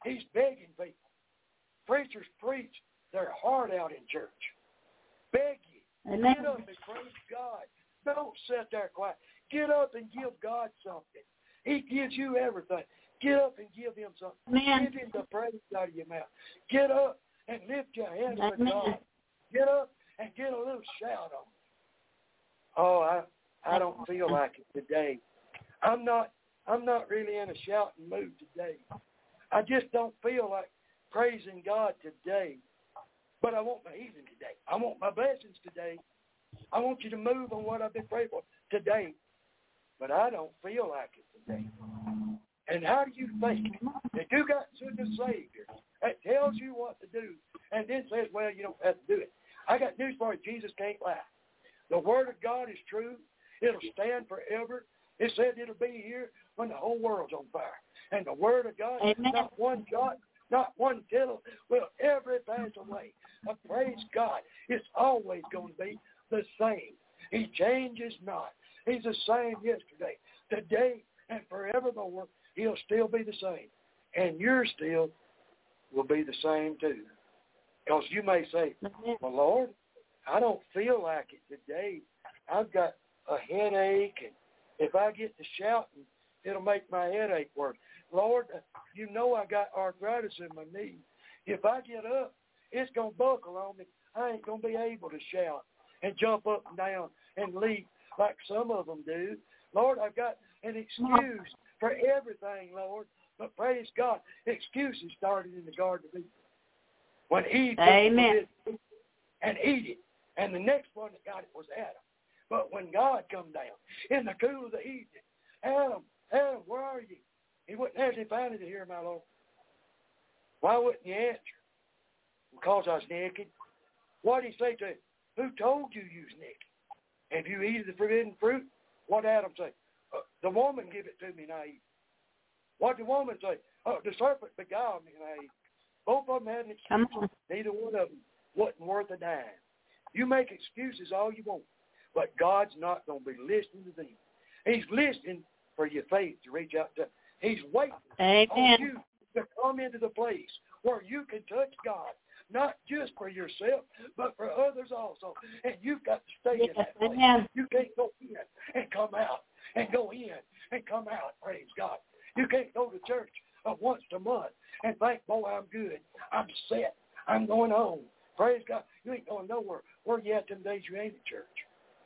He's begging people. Preachers preach their heart out in church. Beg you. Amen. Get up and praise God. Don't sit there quiet. Get up and give God something. He gives you everything. Get up and give Him something. Amen. Give Him the praise out of your mouth. Get up and lift your hands to Amen. God. Get up and get a little shout on it. Oh, I don't feel like it today. I'm not really in a shouting mood today. I just don't feel like praising God today. But I want my healing today. I want my blessings today. I want you to move on what I've been praying for today. But I don't feel like it today. And how do you think that you got such a Savior that tells you what to do and then says, well, you don't have to do it? I got news for you. Jesus can't lie. The Word of God is true. It'll stand forever. It said it'll be here when the whole world's on fire. And the Word of God, Amen. not one jot, not one tittle will ever pass away. But praise God, it's always going to be the same. He changes not. He's the same yesterday, today, and forevermore. He'll still be the same. And yours still will be the same too. Because you may say, well, Lord, I don't feel like it today. I've got a headache, and if I get to shouting, it'll make my headache worse. Lord, you know I got arthritis in my knee. If I get up, it's going to buckle on me. I ain't going to be able to shout and jump up and down and leap like some of them do. Lord, I've got an excuse for everything, Lord. But praise God, excuses started in the Garden of Eden. When Eve Amen. and eat it, and the next one that got it was Adam. But when God come down in the cool of the evening, Adam, where are you? He wouldn't have any vanity to hear, my Lord. Why wouldn't you answer? Because I was naked. What did he say to him? Who told you you was naked? Have you eaten the forbidden fruit? What did Adam say? The woman give it to me and I eat. What did the woman say? The serpent beguiled me and I eat. Both of them had an excuse. Neither one of them wasn't worth a dime. You make excuses all you want, but God's not going to be listening to them. He's listening for your faith to reach out to. He's waiting on you to come into the place where you can touch God, not just for yourself, but for others also. And you've got to stay in that place. You can't go in and come out, and go in and come out, praise God. You can't go to church once a month and think, boy, I'm good. I'm set. I'm going home. Praise God. You ain't going nowhere. Where you at them days you ain't at church?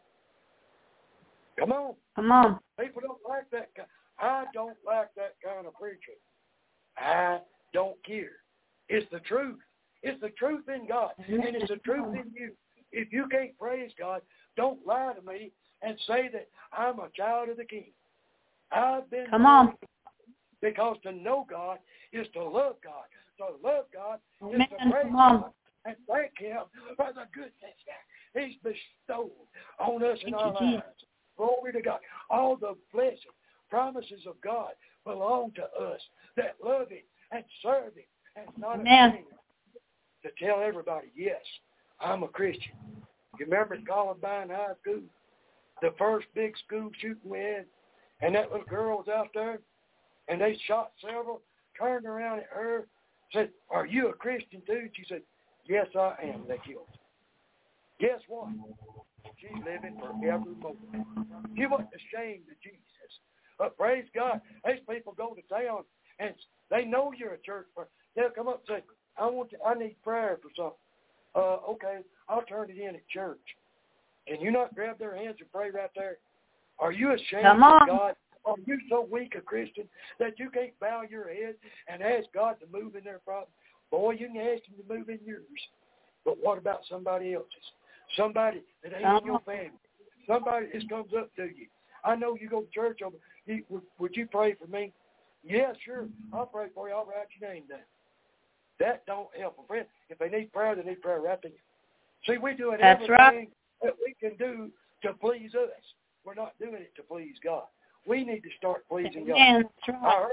Come on. Come on. People don't like that kind. I don't like that kind of preaching. I don't care. It's the truth. It's the truth in God, and it's the truth in you. If you can't praise God, don't lie to me and say that I'm a child of the King. I've been Come on. Because to know God is to love God. To love God is Amen. to praise Come on. God and thank Him for the goodness that He's bestowed on us in our lives. Glory to God. All the blessings, promises of God belong to us that love Him and serve Him and not ashamed to tell everybody, yes, I'm a Christian. You remember Columbine High School? The first big school shooting we had, and that little girl was out there, and they shot several, turned around at her, said, are you a Christian too? She said, yes, I am. They killed her. Guess what? She's living forevermore. She wasn't ashamed of Jesus. But praise God, these people go to town, and they know you're a church person. They'll come up and say, I need prayer for something. Okay, I'll turn it in at church. Can you not grab their hands and pray right there? Are you ashamed of God? Are you so weak a Christian that you can't bow your head and ask God to move in their problem? Boy, you can ask Him to move in yours. But what about somebody else's? Somebody that ain't in your family. Somebody that comes up to you. I know you go to church. Would you pray for me? Yeah, sure. I'll pray for you. I'll write your name down. That don't help them, friend. If they need prayer, they need prayer right there. See, we're doing everything that we can do to please us. We're not doing it to please God. We need to start pleasing God. That's right.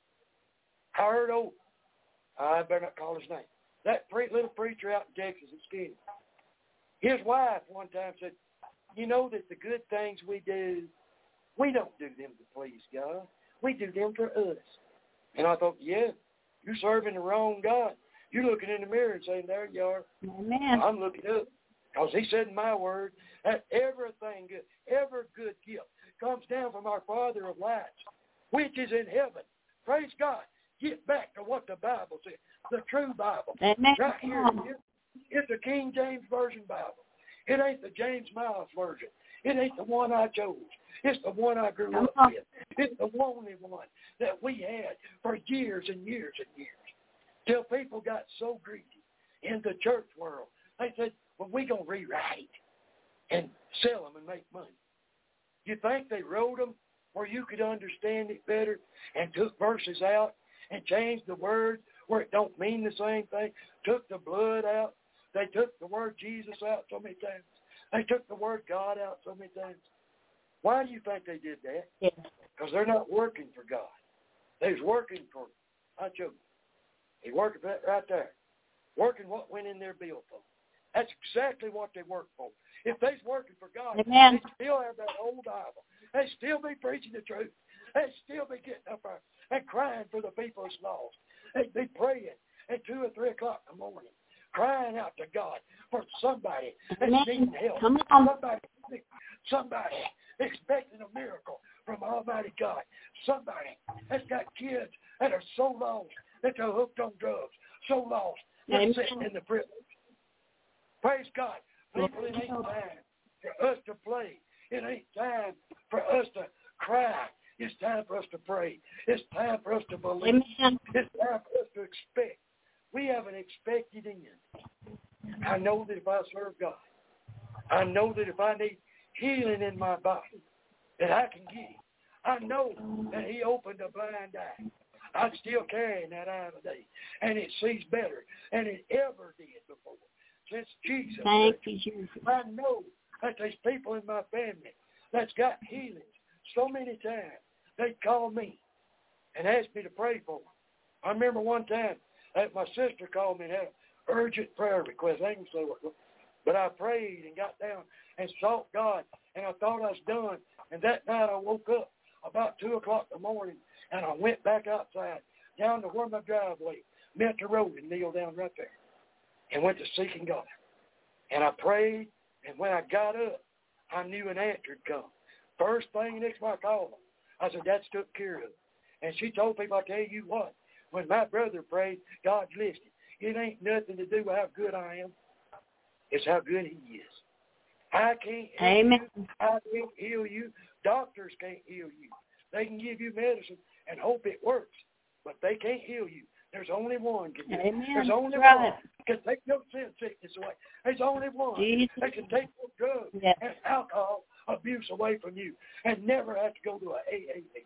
I heard I better not call his name. That little preacher out in Texas at Skinny. His wife one time said, you know that the good things we do, we don't do them to please God. We do them for us. And I thought, yeah, You're serving the wrong God. You're looking in the mirror and saying, there you are. Amen. I'm looking up. Because he said in my word that everything good, every good gift comes down from our Father of lights, which is in heaven. Praise God. Get back to what the Bible says, the true Bible. Amen. Right here, it's the King James Version Bible. It ain't the James Miles Version. It ain't the one I chose. It's the one I grew up with. It's the only one that we had for years and years and years. Till people got so greedy in the church world. They said, well, we're going to rewrite it and sell them and make money. You think they wrote them where you could understand it better and took verses out and changed the words where it don't mean the same thing, took the blood out. They took the word Jesus out so many times. They took the word God out so many times. Why do you think they did that? Because they're not working for God. They're working for, I chose. They're working for that right there. Working what went in their bill for. That's exactly what they work for. If they's working for God, Amen. they still have that old Bible. They still be preaching the truth. They still be getting up there and crying for the people that's lost. They'd be praying at 2 or 3 o'clock in the morning, crying out to God for somebody that's needing help. Come on. Somebody expecting a miracle from Almighty God. Somebody that's got kids that are so lost that they're hooked on drugs, so lost they're sitting in the prison. Praise God. People, it ain't time for us to play. It ain't time for us to cry. It's time for us to pray. It's time for us to believe. Amen. It's time for us to expect. We have an expected end. I know that if I serve God, I know that if I need healing in my body, that I can get it. I know that he opened a blind eye. I'm still carrying that eye today, and it sees better than it ever did before. Since Jesus. Thank you, Jesus. I know that there's people in my family that's got healings so many times. They call me and ask me to pray for them. I remember one time that my sister called me and had an urgent prayer request. I ain't gonna say what it was, but I prayed and got down and sought God, and I thought I was done. And that night I woke up about 2 o'clock in the morning, and I went back outside down to where my driveway met the road and kneeled down right there. And went to seeking God. And I prayed, and when I got up, I knew an answer had come. First thing next time I called her, I said, that's took care of. And she told people, I tell you what, when my brother prayed, God's listening. It ain't nothing to do with how good I am. It's how good he is. I can't heal you. I can't heal you. Doctors can't heal you. They can give you medicine and hope it works, but they can't heal you. There's only one can do it. There's only one can take your sin sickness away. There's only one that can take your drugs and alcohol abuse away from you and never have to go to a AA meeting.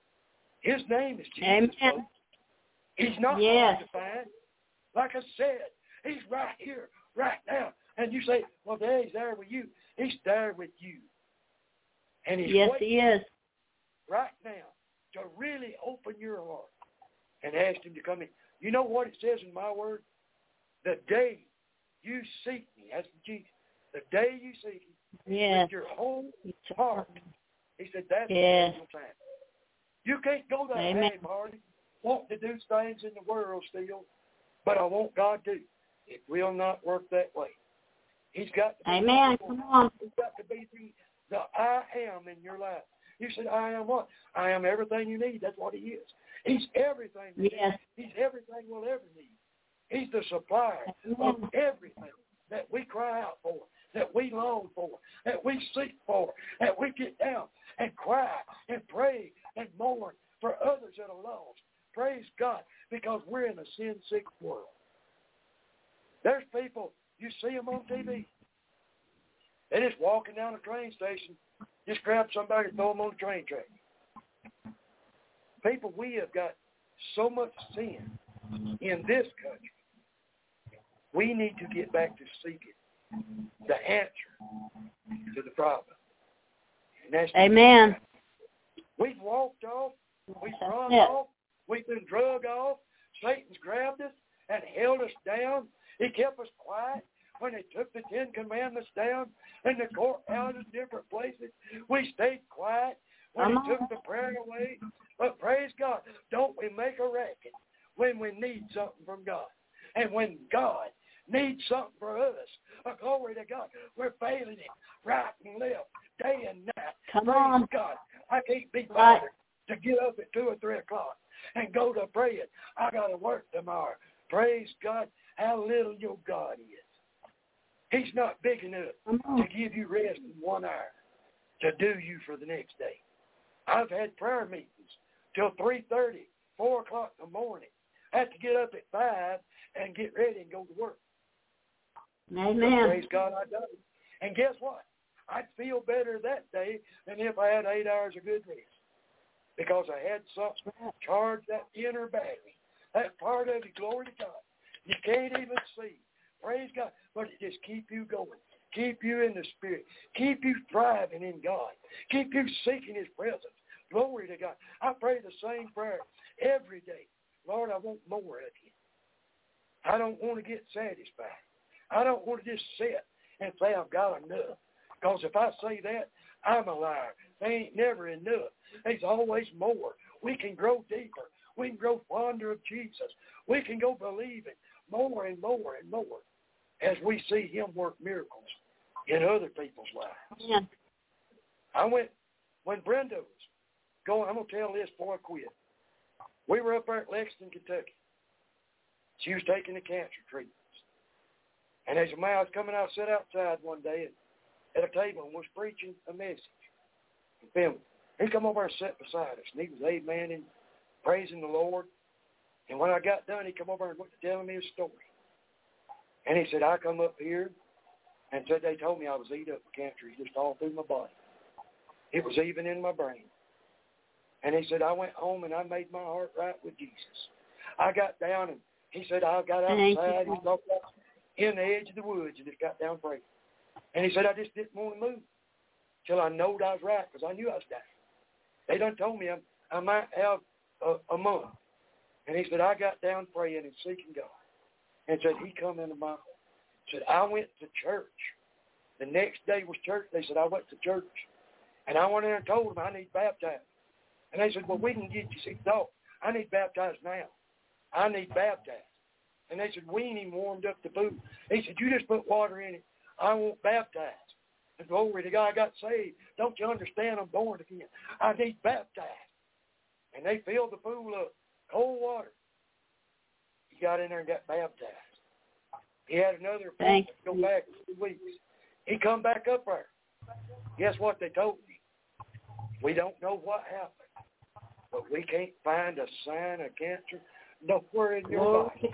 His name is Jesus, folks. He's not hard to find. Like I said, he's right here, right now. And you say, well, Daddy's there with you. He's there with you. And he's waiting he is. right now to really open your heart and ask him to come in. You know what it says in my word? The day you seek me, that's Jesus. The day you seek him with your whole heart. He said, that's the time. You can't go that half-hearted, wanting to do things in the world still, but I want God to. It will not work that way. He's got to be Amen. Come on. He's got to be the I am in your life. You said, I am what? I am everything you need. That's what he is. He's everything you need. He's everything we'll ever need. He's the supplier of everything that we cry out for, that we long for, that we seek for, that we get down and cry and pray and mourn for others that are lost. Praise God, because we're in a sin-sick world. There's people, you see them on TV. They're just walking down a train station, just grab somebody and throw them on the train track. People, we have got so much sin in this country. We need to get back to seeking the answer to the problem. And that's Amen. We've walked off. We've run off. We've been drug off. Satan's grabbed us and held us down. He kept us quiet when they took the 10 Commandments down in the courthouses, different places. We stayed quiet when they took the prayer away. But praise God, don't we make a racket when we need something from God. And when God needs something for us, glory to God, we're failing Him right and left, day and night. Come on. God, I can't be bothered to get up at 2 or 3 o'clock and go to praying. I got to work tomorrow. Praise God, how little your God is. He's not big enough to give you rest in 1 hour to do you for the next day. I've had prayer meetings till 3:30, 4 o'clock in the morning. I have to get up at 5 and get ready and go to work. Amen. So praise God, I done it. And guess what? I'd feel better that day than if I had 8 hours of good rest. Because I had something to charge that inner battery. That part of you, glory to God. You can't even see. Praise God. But it just keep you going. Keep you in the Spirit. Keep you thriving in God. Keep you seeking His presence. Glory to God. I pray the same prayer every day. Lord, I want more of you. I don't want to get satisfied. I don't want to just sit and say I've got enough. Because if I say that, I'm a liar. There ain't never enough. There's always more. We can grow deeper. We can grow fonder of Jesus. We can go believing more and more and more as we see Him work miracles in other people's lives. Yeah. When Brenda was going, I'm going to tell this before I quit. We were up there at Lexington, Kentucky. She was taking the cancer treatments. And as a man, I was coming out, sat outside one day at a table and was preaching a message. And he come over and sat beside us, and he was amen, praising the Lord. And when I got done, he come over and went to telling me a story. And he said, I come up here and said they told me I was eat up with cancer just all through my body. It was even in my brain. And he said, I went home and I made my heart right with Jesus. I got down and he said, I got outside. He walked out in the edge of the woods and just got down praying. And he said, I just didn't want to move till I knowed I was right because I knew I was dying. They done told me I might have a month. And he said, I got down praying and seeking God. And said, he come into my home. Said, I went to church. The next day was church. They said, I went to church. And I went in and told them I need baptized. And they said, well, we can get you. He said, no, I need baptized now. I need baptized. And they said, we ain't even warmed up the boot. He said, you just put water in it. I won't baptize. And glory to God, I got saved. Don't you understand? I'm born again. I need baptized. And they filled the pool up, cold water. He got in there and got baptized. He had another appointment to go back in 2 weeks. He come back up there. Guess what they told me? We don't know what happened, but we can't find a sign of cancer nowhere in your body.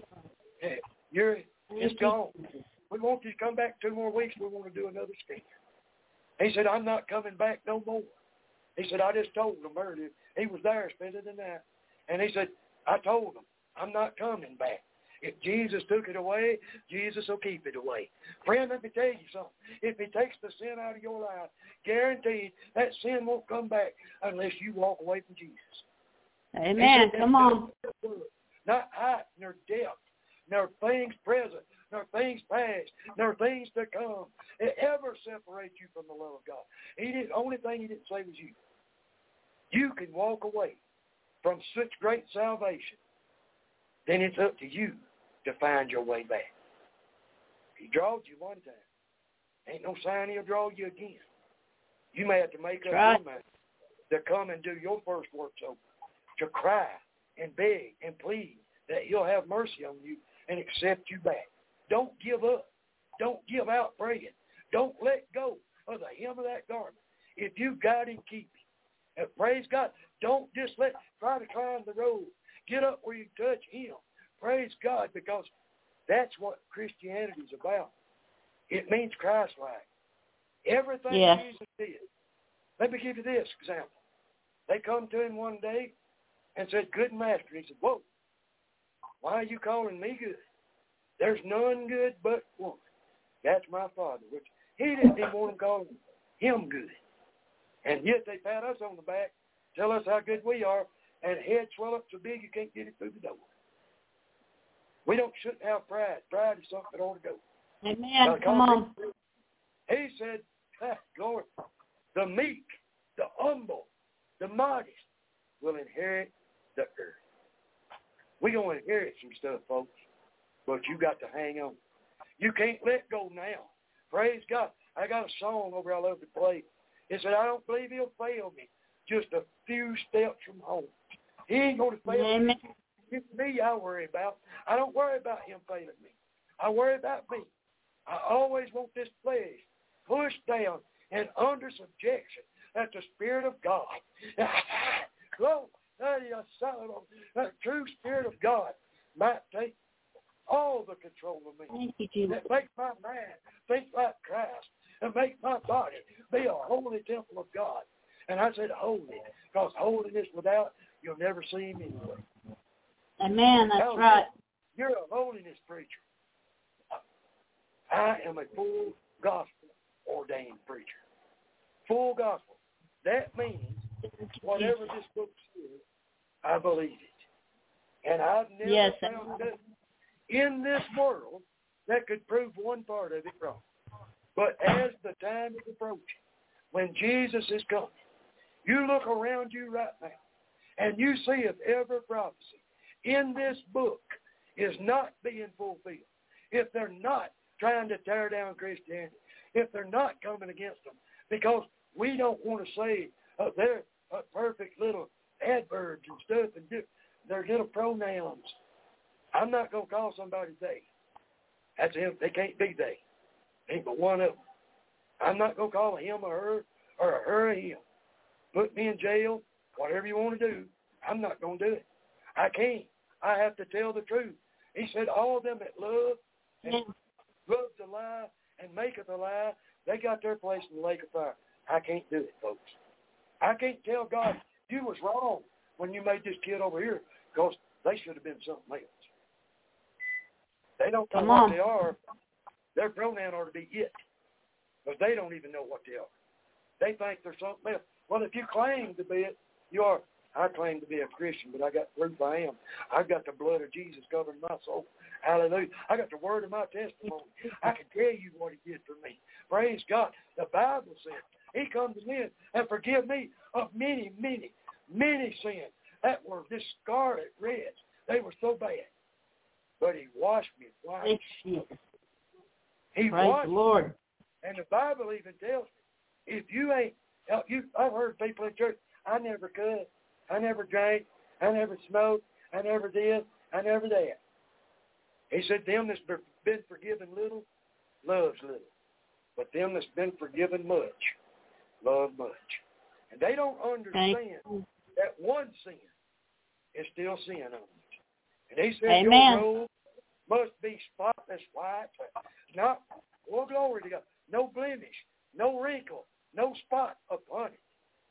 It's gone. We want you to come back 2 more weeks. We want to do another scan. He said, I'm not coming back no more. He said, I just told him earlier. He was there spending the night. And he said, I told him, I'm not coming back. If Jesus took it away, Jesus will keep it away. Friend, let me tell you something. If He takes the sin out of your life, guaranteed that sin won't come back unless you walk away from Jesus. Amen. Come on. Not height, nor depth, nor things present, nor things past, nor things to come. It ever separates you from the love of God. The only thing He didn't say was you. You can walk away from such great salvation. Then it's up to you to find your way back. He drawed you one time. Ain't no sign He'll draw you again. You may have to make up your mind to come and do your first works over, to cry and beg and plead that He'll have mercy on you and accept you back. Don't give up. Don't give out praying. Don't let go of the hem of that garment. If you got Him, keep Him. And praise God. Don't just try to climb the road. Get up where you touch Him. Praise God, because that's what Christianity is about. It means Christ-like. Everything Jesus did. Let me give you this example. They come to Him one day and said, good master. He said, whoa, why are you calling me good? There's none good but one. That's my Father, which He didn't even want to call Him good. And yet they pat us on the back, tell us how good we are, and head swell up so big you can't get it through the door. We shouldn't have pride. Pride is something that ought to go. Amen. Come on. He said, Lord, the meek, the humble, the modest will inherit the earth. We're going to inherit some stuff, folks, but you got to hang on. You can't let go now. Praise God. I got a song over I love to play. It said, I don't believe he'll fail me just a few steps from home. He ain't going to fail me. It's me I worry about. I don't worry about him failing me. I worry about me. I always want this flesh pushed down and under subjection that the Spirit of God, that true Spirit of God might take all the control of me. Thank you, Jesus. That make my mind think like Christ and make my body be a holy temple of God. And I said holy, because holiness without, you'll never see him anyway. Amen, that's right. You're a holiness preacher. I am a full gospel ordained preacher. Full gospel. That means whatever this book says, I believe it. And I've never found that in this world that could prove one part of it wrong. But as the time is approaching, when Jesus is coming, you look around you right now, and you see if every prophecy in this book is not being fulfilled, if they're not trying to tear down Christianity, if they're not coming against them, because we don't want to say they're perfect little adverbs and stuff and their little pronouns. I'm not going to call somebody they. That's him. They can't be they. Ain't but one of them. I'm not going to call a him a her or a her a him. Put me in jail, whatever you want to do. I'm not going to do it. I can't. I have to tell the truth. He said, all of them that love and love to lie and maketh a lie, they got their place in the lake of fire. I can't do it, folks. I can't tell God, you was wrong when you made this kid over here, because they should have been something else. They don't know what they are. Their pronoun ought to be it, because they don't even know what they are. They think they're something else. Well, if you claim to be it, you are. I claim to be a Christian, but I got proof I am. I've got the blood of Jesus covering my soul. Hallelujah. I got the word of my testimony. I can tell you what he did for me. Praise God. The Bible says he comes in and forgive me of many, many, many sins that were this scarlet red. They were so bad. But he washed me white. He washed me. Lord. And the Bible even tells me, if you ain't, I've heard people in church, I never could. I never drank. I never smoked. I never did. I never that. He said, them that's been forgiven little, loves little. But them that's been forgiven much, love much. And they don't understand that one sin is still sin on it. And he said, your robe must be spotless white. Not, oh, glory to God, no blemish, no wrinkle, no spot upon it.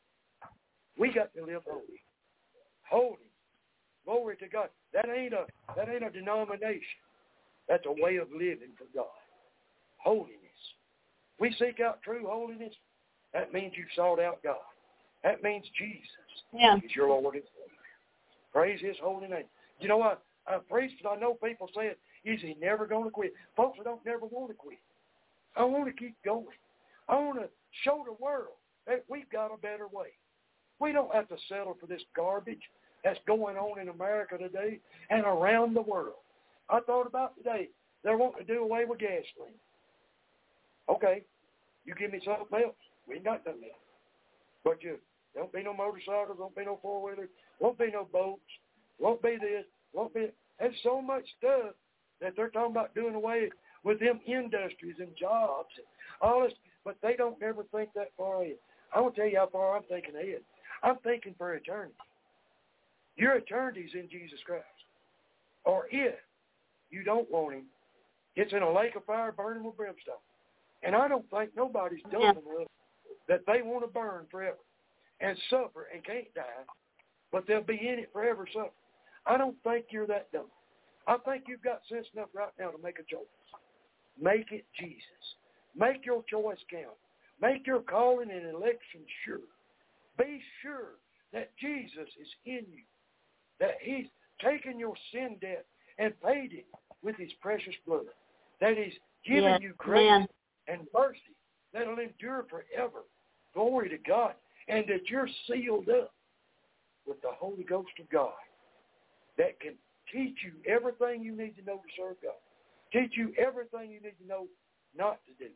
We got to live holy. Holy. Glory to God. That ain't a denomination. That's a way of living for God. Holiness. We seek out true holiness. That means you've sought out God. That means Jesus is your Lord and Savior. Praise his holy name. You know what? I preach, I know people say it, is he never going to quit? Folks, I don't never want to quit. I want to keep going. I want to show the world that we've got a better way. We don't have to settle for this garbage that's going on in America today and around the world. I thought about today, they're wanting to do away with gasoline. Okay, you give me something else. We ain't got nothing else. But you don't be no motorcycles, don't be no four-wheelers, won't be no boats, won't be this, won't be... There's so much stuff that they're talking about doing away with them industries and jobs and all this, but they don't ever think that far ahead. I will tell you how far I'm thinking ahead. I'm thinking for eternity. Your eternity's in Jesus Christ. Or if you don't want him, it's in a lake of fire burning with brimstone. And I don't think nobody's dumb enough that they want to burn forever and suffer and can't die, but they'll be in it forever suffering. I don't think you're that dumb. I think you've got sense enough right now to make a choice. Make it Jesus. Make your choice count. Make your calling and election sure. Be sure that Jesus is in you, that he's taken your sin debt and paid it with his precious blood, that he's given you grace and mercy that'll endure forever. Glory to God. And that you're sealed up with the Holy Ghost of God that can teach you everything you need to know to serve God. Teach you everything you need to know not to do.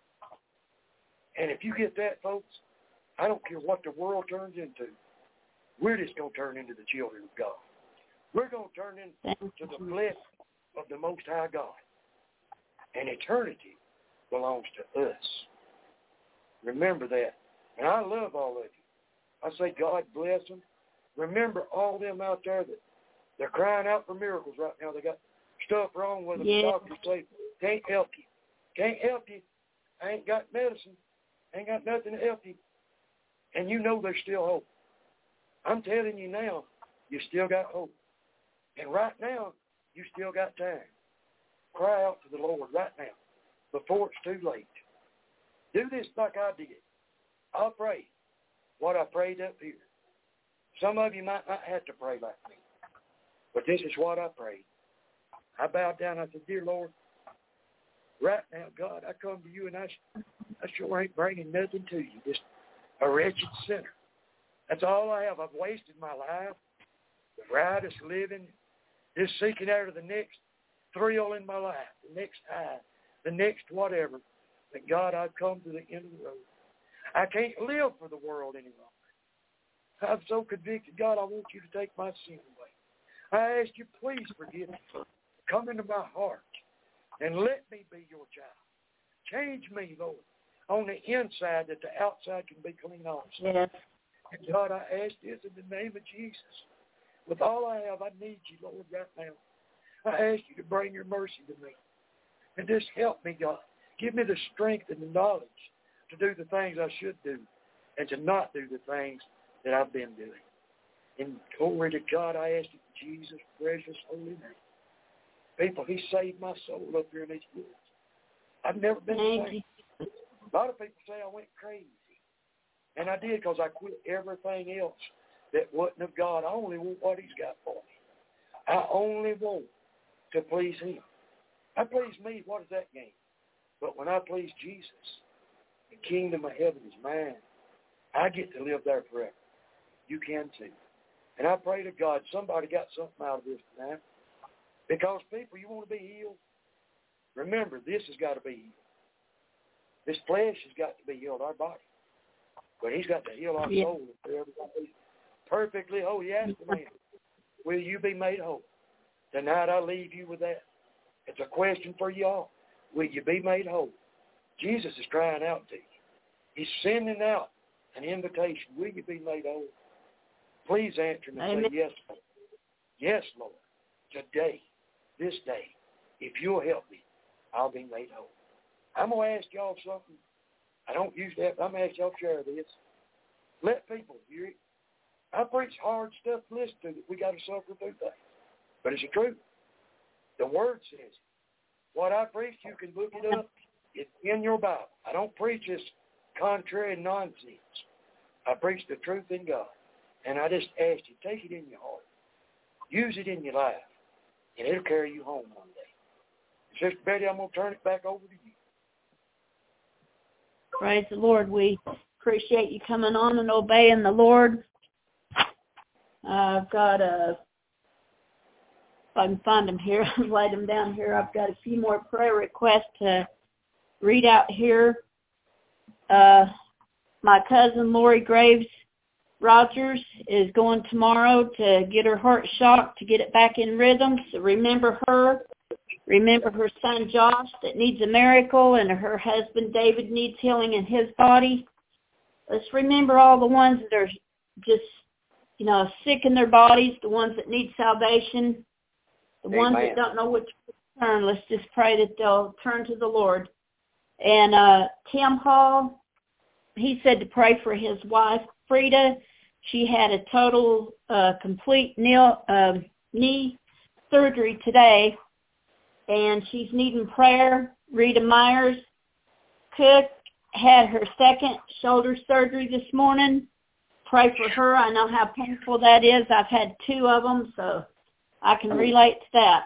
And if you get that, folks, I don't care what the world turns into. We're just going to turn into the children of God. We're going to turn into the blessing of the Most High God. And eternity belongs to us. Remember that. And I love all of you. I say God bless them. Remember all them out there that they're crying out for miracles right now. They got stuff wrong with them. The doctors say, can't help you. Can't help you. I ain't got medicine. I ain't got nothing to help you. And you know there's still hope. I'm telling you now, you still got hope. And right now, you still got time. Cry out to the Lord right now before it's too late. Do this like I did. I'll pray what I prayed up here. Some of you might not have to pray like me, but this is what I prayed. I bowed down. I said, dear Lord, right now, God, I come to you, and I sure ain't bringing nothing to you, just a wretched sinner. That's all I have. I've wasted my life, the riotous living, just seeking out of the next thrill in my life, the next high, the next whatever. But God, I've come to the end of the road. I can't live for the world any longer. I'm so convicted, God, I want you to take my sin away. I ask you, please forgive me. Come into my heart and let me be your child. Change me, Lord, on the inside that the outside can be clean also. Yes. And God, I ask this in the name of Jesus. With all I have, I need you, Lord, right now. I ask you to bring your mercy to me. And just help me, God. Give me the strength and the knowledge to do the things I should do and to not do the things that I've been doing. And glory to God, I ask you in Jesus' precious holy name. People, he saved my soul up here in these woods. I've never been the same. A lot of people say I went crazy. And I did because I quit everything else that wasn't of God. I only want what he's got for me. I only want to please him. I please me, what does that gain? But when I please Jesus, the kingdom of heaven is mine. I get to live there forever. You can too. And I pray to God somebody got something out of this tonight. Because people, you want to be healed? Remember, this has got to be healed. This flesh has got to be healed, our body. But he's got to heal our soul. Everybody perfectly whole. He asked the man, will you be made whole? Tonight I leave you with that. It's a question for you all. Will you be made whole? Jesus is crying out to you. He's sending out an invitation. Will you be made whole? Please answer him and say, yes, Lord. Yes, Lord. Today, this day, if you'll help me, I'll be made whole. I'm going to ask y'all something. I don't usually have, I'm going to ask y'all to share this. Let people hear it. I preach hard stuff to listen to that we got to suffer through things. But it's the truth. The Word says it. What I preach, you can look it up. It's in your Bible. I don't preach this contrary nonsense. I preach the truth in God. And I just ask you, take it in your heart. Use it in your life. And it'll carry you home one day. Sister Betty, I'm going to turn it back over to you. Praise the Lord. We appreciate you coming on and obeying the Lord. I've got if I can find them here, I'll lay them down here. I've got a few more prayer requests to read out here. My cousin Lori Graves Rogers is going tomorrow to get her heart shot to get it back in rhythm. So remember her. Remember her son Josh that needs a miracle, and her husband David needs healing in his body. Let's remember all the ones that are just, sick in their bodies, the ones that need salvation, the ones that don't know which way to turn. Let's just pray that they'll turn to the Lord. And Tim Hall, he said to pray for his wife, Frida. She had a total, complete knee surgery today, and she's needing prayer. Rita Myers Cook had her second shoulder surgery this morning. Pray for her. I know how painful that is. I've had 2 of them, so I can relate to that.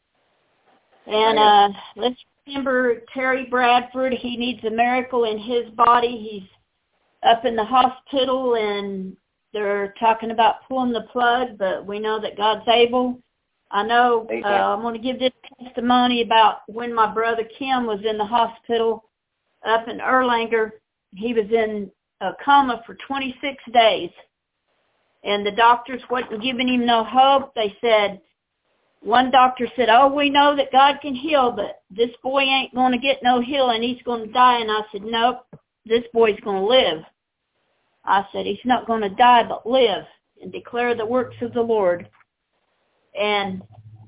And let's remember Terry Bradford. He needs a miracle in his body. He's up in the hospital, and they're talking about pulling the plug, but we know that God's able. I know I'm going to give this testimony about when my brother Kim was in the hospital up in Erlanger. He was in a coma for 26 days, and the doctors wasn't giving him no hope. They said, one doctor said, oh, we know that God can heal, but this boy ain't going to get no healing. He's going to die. And I said, nope, this boy's going to live. I said, he's not going to die but live and declare the works of the Lord. And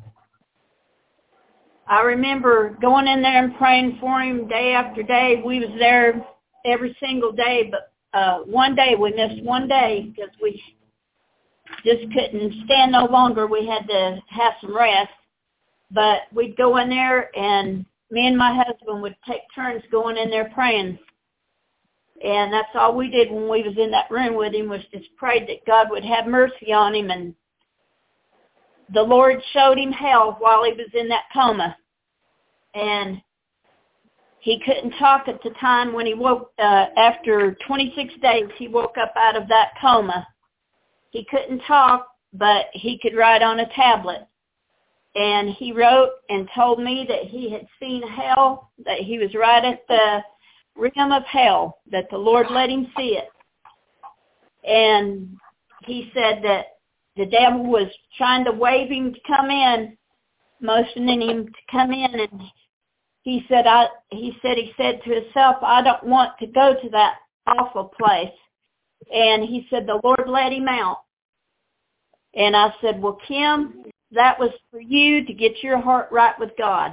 I remember going in there and praying for him day after day. We was there every single day, but one day we missed one day because we just couldn't stand no longer. We had to have some rest. But we'd go in there, and me and my husband would take turns going in there praying. And that's all we did when we was in that room with him, was just prayed that God would have mercy on him. And the Lord showed him hell while he was in that coma. And he couldn't talk at the time when he woke, after 26 days, he woke up out of that coma. He couldn't talk, but he could write on a tablet. And he wrote and told me that he had seen hell, that he was right at the rim of hell, that the Lord let him see it. And he said that the devil was trying to wave him to come in, motioning him to come in. And he said to himself, I don't want to go to that awful place. And he said, the Lord let him out. And I said, well, Kim, that was for you to get your heart right with God.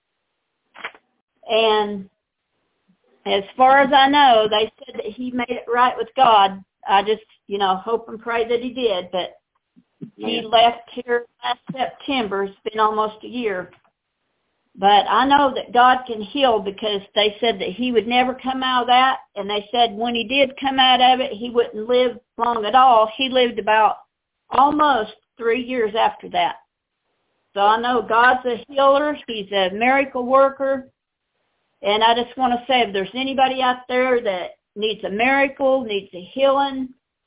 And as far as I know, they said that he made it right with God. I just, hope and pray that he did. But he left here last September. It's been almost a year. But I know that God can heal, because they said that he would never come out of that. And they said when he did come out of it, he wouldn't live long at all. He lived about almost 3 years after that. So I know God's a healer. He's a miracle worker. And I just want to say, if there's anybody out there that needs a miracle, needs a healing,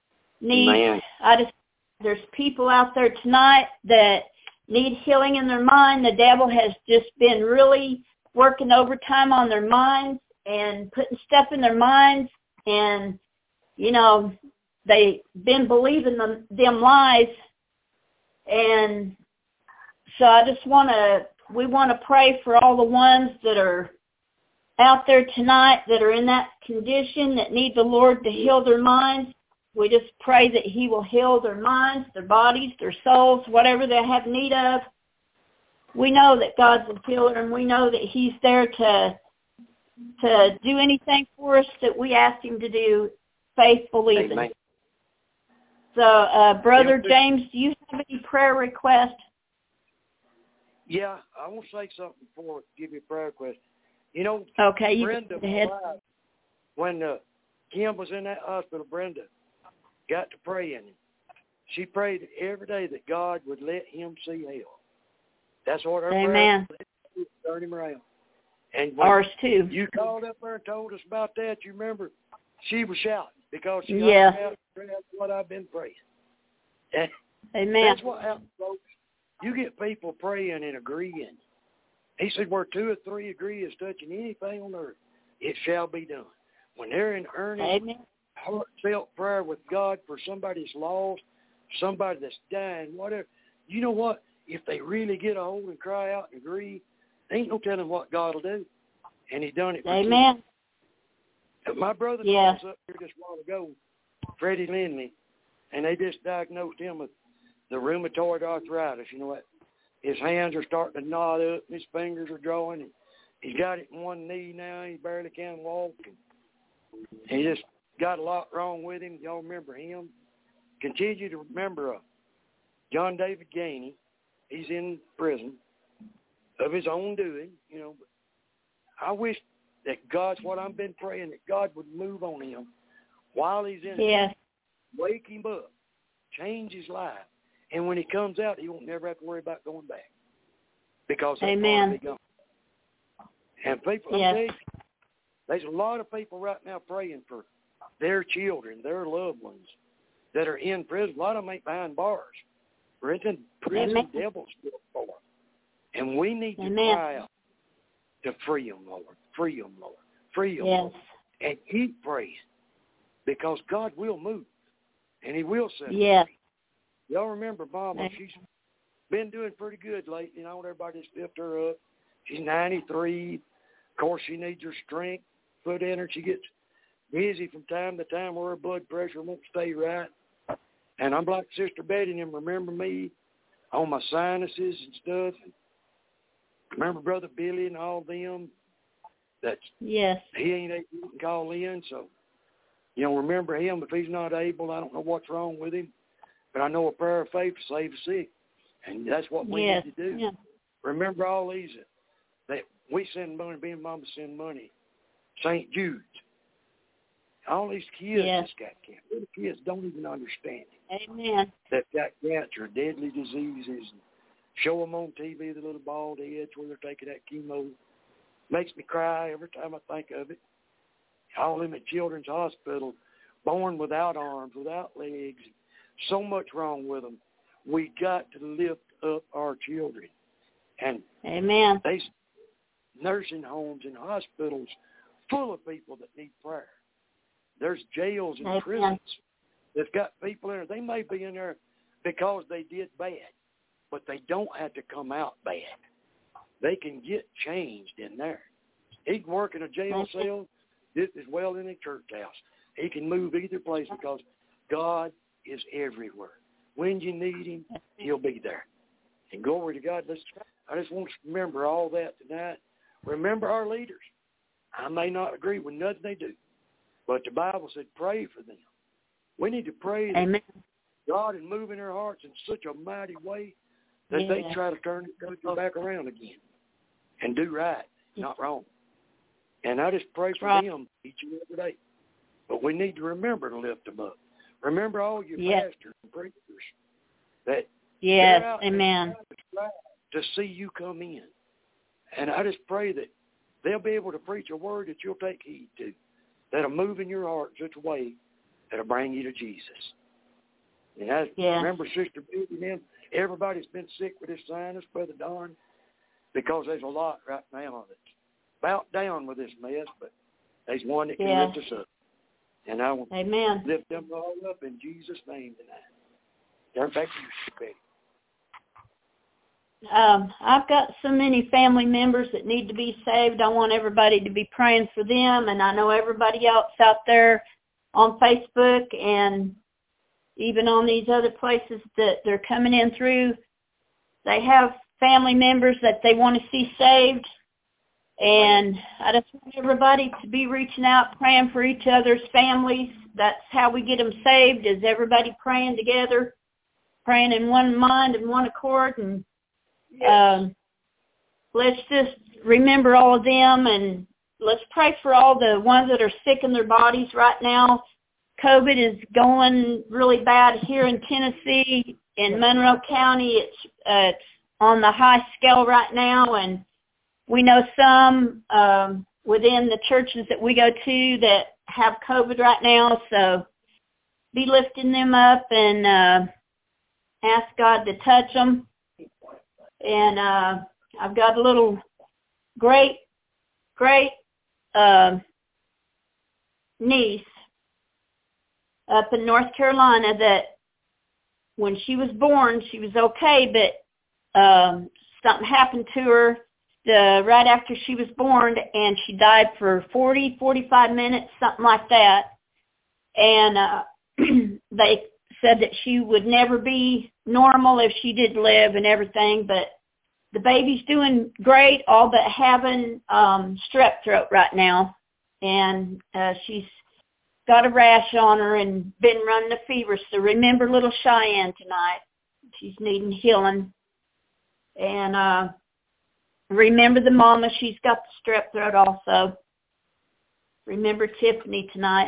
there's people out there tonight that need healing in their mind. The devil has just been really working overtime on their minds and putting stuff in their minds. And, they've been believing them lies. And so we want to pray for all the ones that are out there tonight that are in that condition, that need the Lord to heal their minds. We just pray that he will heal their minds, their bodies, their souls, whatever they have need of. We know that God's a healer, and we know that he's there to do anything for us that we ask him to do, faith believing. Amen. So, Brother James, do you have any prayer requests? Yeah, I want to say something before I give you a prayer request. Okay, you Brenda, go ahead. When Kim was in that hospital, Brenda got to praying. She prayed every day that God would let him see hell. That's what her prayer was. Turn him around. And ours too. You called up there and told us about that. You remember? She was shouting because she got what I've been praying. Amen. That's what happens, folks. You get people praying and agreeing. He said, where 2 or 3 agree is touching anything on earth, it shall be done. When they're in earnest, heartfelt prayer with God for somebody that's lost, somebody that's dying, whatever, you know what? If they really get a hold and cry out and agree, ain't no telling what God will do. And he done it for Amen. you. My brother was up here just a while ago, Freddie Lindley, and they just diagnosed him with the rheumatoid arthritis. You know what? His hands are starting to knot up, and his fingers are drawing. And he's got it in one knee now. He barely can walk. And he just got a lot wrong with him. Y'all remember him? Continue to remember John David Gainey. He's in prison of his own doing, But I wish that God's what I've been praying, that God would move on him while he's in it. Wake him up. Change his life. And when he comes out, he won't never have to worry about going back. Because that's part of it gone. And people, there's a lot of people right now praying for their children, their loved ones that are in prison. A lot of them ain't behind bars Prison devils for. And we need to cry out to free them, Lord. Free them, Lord. Free them, Lord. And keep praying, because God will move, and He will set us free. Y'all remember Mama? She's been doing pretty good lately. I want everybody to lift her up. She's 93. Of course, she needs her strength put in her. She gets busy from time to time where her blood pressure won't stay right. And I'm like Sister Betty and them, remember me on my sinuses and stuff. And remember Brother Billy and all them. That he ain't able to call in. So, remember him. If he's not able, I don't know what's wrong with him. But I know a prayer of faith to save the sick. And that's what we need to do. Yeah. Remember all these that we send money, being Mama send money. St. Jude's. All these kids that's got cancer. Little kids don't even understand it. Amen. They've got cancer, deadly diseases. Show them on TV the little bald heads where they're taking that chemo. Makes me cry every time I think of it. All them at Children's Hospital, born without arms, without legs. So much wrong with them. We got to lift up our children. And Amen. They nursing homes and hospitals full of people that need prayer. There's jails and prisons that's got people in there. They may be in there because they did bad, but they don't have to come out bad. They can get changed in there. He can work in a jail cell just as well in a church house. He can move either place because God is everywhere. When you need Him, He'll be there. And glory to God. I just want us to remember all that tonight. Remember our leaders. I may not agree with nothing they do, but the Bible said pray for them. We need to pray that God is moving their hearts in such a mighty way that they try to turn the country back around again and do right, not wrong. And I just pray for them each and every day. But we need to remember to lift them up. Remember all your pastors and preachers that they're out to see you come in. And I just pray that they'll be able to preach a word that you'll take heed to, that'll move in your heart in such a way that'll bring you to Jesus. And I remember Sister Billy and them, everybody's been sick with this sinus, Brother Don, because there's a lot right now that's about down with this mess, but there's one that can lift us up. And I want to lift them all up in Jesus' name tonight. Turn back to you, Sister Betty. I've got so many family members that need to be saved. I want everybody to be praying for them, and I know everybody else out there on Facebook and even on these other places that they're coming in through, they have family members that they want to see saved. And I just want everybody to be reaching out, praying for each other's families. That's how we get them saved, is everybody praying together, praying in one mind and one accord. And let's just remember all of them, and let's pray for all the ones that are sick in their bodies right now. COVID is going really bad here in Tennessee. In Monroe County, it's on the high scale right now, and we know some within the churches that we go to that have COVID right now, so be lifting them up and ask God to touch them. And I've got a little great niece up in North Carolina that when she was born, she was okay, but something happened to her right after she was born, and she died for 45 minutes, something like that. And they said that she would never be normal if she did live and everything, but the baby's doing great, all but having strep throat right now. And she's got a rash on her and been running a fever. So remember little Cheyenne tonight. She's needing healing. And remember the mama. She's got the strep throat also. Remember Tiffany tonight.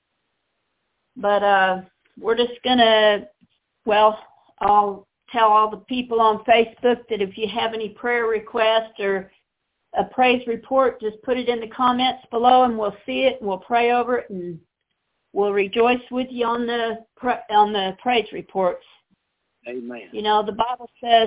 But we're just going to, I'll tell all the people on Facebook that if you have any prayer requests or a praise report, just put it in the comments below and we'll see it and we'll pray over it and we'll rejoice with you on the praise reports. Amen. You know, the Bible says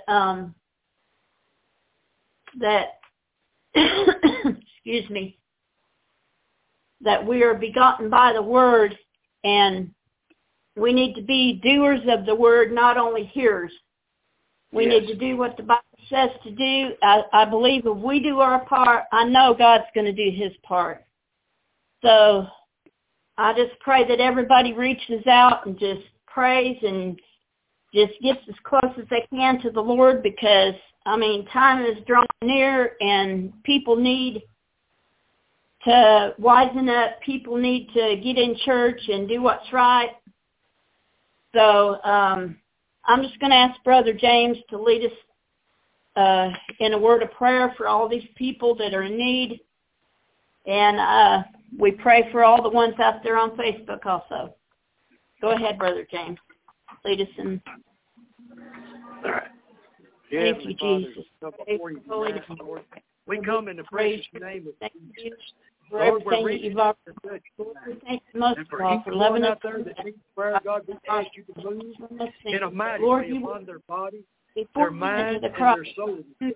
that excuse me, that we are begotten by the Word, and we need to be doers of the Word, not only hearers. We need to do what the Bible says to do. I believe if we do our part, I know God's going to do his part. So I just pray that everybody reaches out and just prays and just gets as close as they can to the Lord, because, I mean, time is drawing near and people need to wisen up. People need to get in church and do what's right. So I'm just going to ask Brother James to lead us in a word of prayer for all these people that are in need. And we pray for all the ones out there on Facebook also. Go ahead, Brother James. Lead us in. All right. Thank you, Jesus. We come in the precious name of Jesus. For everything that you've offered. Thank you most of all for loving us. God, we ask you to move in a mighty Lord, way upon their body, before their mind, and cross, their soul.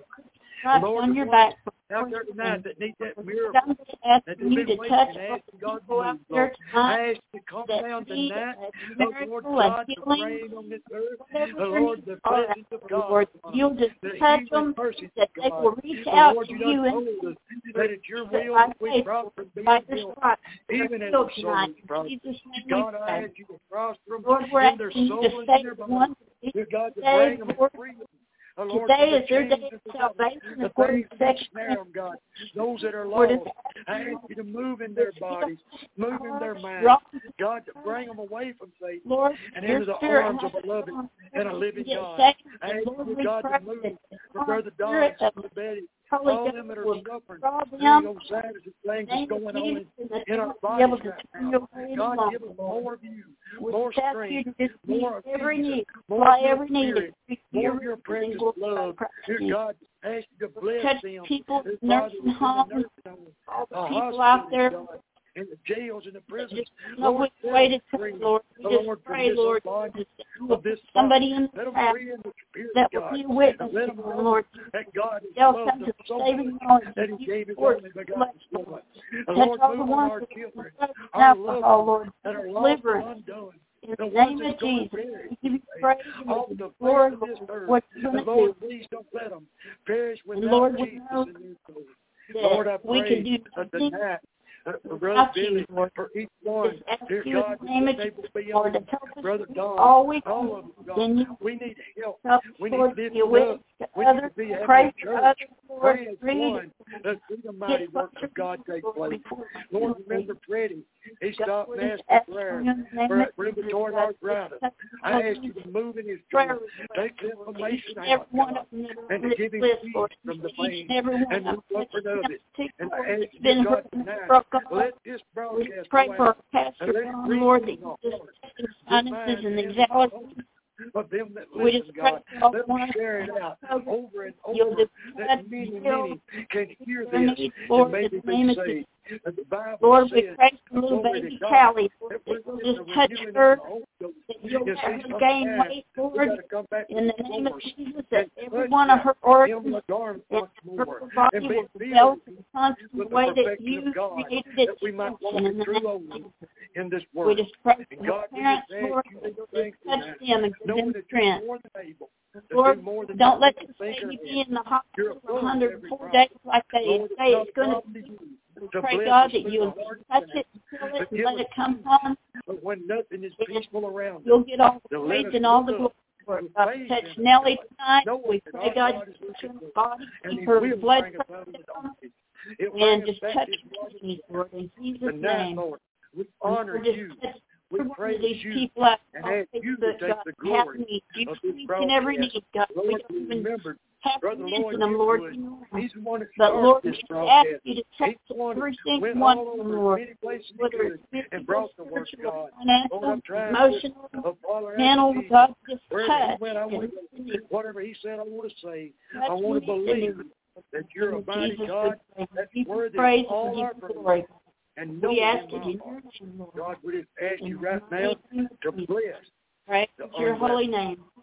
Lord, on your back. Out there tonight that need that miracle, I'm just asking that you they've to been touch waiting and asking God to people out move, there Lord. tonight I ask you to come down that need tonight, a Lord miracle, God, a to healing, reign on this earth. whatever Lord, their the needs are, presence of God. Lord, you'll just the touch healing them, mercy that of they God. will reach out Lord, to you you done and told us that it's your will by that we faith, prosper and be by the healed, stripes, even as healed the soul tonight. is prospered. In Jesus' name God, we I pray. ask you to prosper them Lord, we're in their asking you soul to and in save their the body. ones Dear God, to today, bring them Lord. free. Lord, Today from is their the day chains of of the salvation, the according things to that 2 snare them, God. Those that are Lord, lost, I ask you to move in their bodies, move in their minds. God, to bring them away from Satan Lord, and your into the spirit arms has of a loving and a living to get God. saved. I ask Lord, you, we God, pray to move that for Brother Don, Spirit of Sister Betty, Holy all Ghost them that are will suffering draw through them those sadness and things that's name of going on Jesus, and that in they our will be bodies able to right turn now. your way God, along, give us Lord. more of you, We more just ask you strength, to just meet more of every Jesus, need, more supply of your every need, spirit, and more of your precious love. Dear God, ask you to bless touch them. people Their in fathers nursing homes, in the nursing all the homes, people out there. God, in the jails and the prisons. Just know Lord, which way to free, turn, Lord. We just Lord, from pray, this Lord, bondage, that you will of this put somebody in Let the them path free in the spirit, that will God. be a witness Let to them them, know Lord. that God has They'll loved come them to the so saving much knowledge that of He you, gave His Lord. only begotten Son. Touch Lord, all the move on ones our that children, are our loved alcohol, ones Lord. that are lost and Deliverance. undone. In The the ones name of that's going Jesus, buried. we give you praise Off and the glory face of this for earth. what you're going to Lord, do. please don't let them perish And without Lord, we Jesus know in their soul. that Lord, I we can pray do that nothing tonight for Brother without you, Billy, Lord. for each one, Just ask dear you in God, the name of they Jesus, will be Lord, to on help us Brother Don, all we all can. of them, God. Then you We need help. help us, We need Lord, to to be a lift witness up. to We need others. to be having Pray a for church. others, Lord. Pray as Read one. Let's see the mighty get works closer of God to take you, Lord, place. before Lord, we remember Freddie. He stopped and asked ask for prayer you in the name for of rheumatoid Jesus, arthritis. God. I ask you to move in his Prayer joint. Take the inflammation every out, one God, of them that are and on to give this him list, peace Lord. from the Each pain and every one and of the them. comfort of it. And I ask It's been you, God, hurting tonight, for God. let this We broadcast pray go for our out. pastor, And let it John, reach Lord, that the you just heart, touch his the sinuses minds, and and the anxiety. souls of them that We listen, just pray God. for all Let the them ones share it that out are over and you'll over, just that many can hear their this needs, and Lord, in maybe the name be of saved. Jesus. And the Bible Lord, we says, pray for little glory to baby God, Callie, Lord, that that we're you'll getting just the touch renewing of her, the Holy Ghost. that you'll You let see, her gain sometimes weight, we Lord, got to come back to in the the name of source Jesus, and that every touch one of her that, him organs the garment and once her more, body and will be develop filled in constant with the way that perfection you of God, created it that we to might walk function in in the true name of holiness Jesus. in this We world. just pray And for God, her we parents, just ask Lord, you that to you'll thank just touch tonight, them and give knowing them that strength. you're more than able to Lord, do more than don't let we this can think or baby be imagine. in the You're hospital above 104 every days problem. like they Lord, say it's it's not a going problem to to be. you to Pray, bless God, us that through you'll the heart touch tonight, it, feel to it, and give let us it come peace. on. But when nothing is peaceful around us, You'll get all the to let praise us and all the look glory up for it. with God, faith touch in us, Nellie God, tonight. knowing We that pray, our God, God is touch her working good, body, and keep He her will blood bring us out of pressure the down, darkness. He'll and bring us just back touch His her water kidneys, Lord, in Jesus' tonight, name. Lord. We And honor Lord, just you. touch We every one of praise these you people out and on ask you to Facebook, take God, the have glory needs. You of see this each and every broadcast. need, God. We Lord, don't we even remember have to Brother Lloyd mention them, Lord. Deerwood. You know He's the one that But started Lord, this we just broadcast. ask you to He's touch the one every that single went one all of them, over Lord. many places he Whether could it's and physical, brought the word of spiritual, God. Lord, financial, I'm trying emotional, to follow after mental, Jesus. God, just Wherever he touch. went, I want And to, whatever he said, I want to say. I touch want to me believe that you're a in mighty Jesus' God name. that's Give you worthy praise of all and our give you praise. glory. And We knowing ask in it my in your heart, name, Lord. God, we just ask In you the right now mighty name to of Jesus. bless Right? the It's your unblessed. holy name.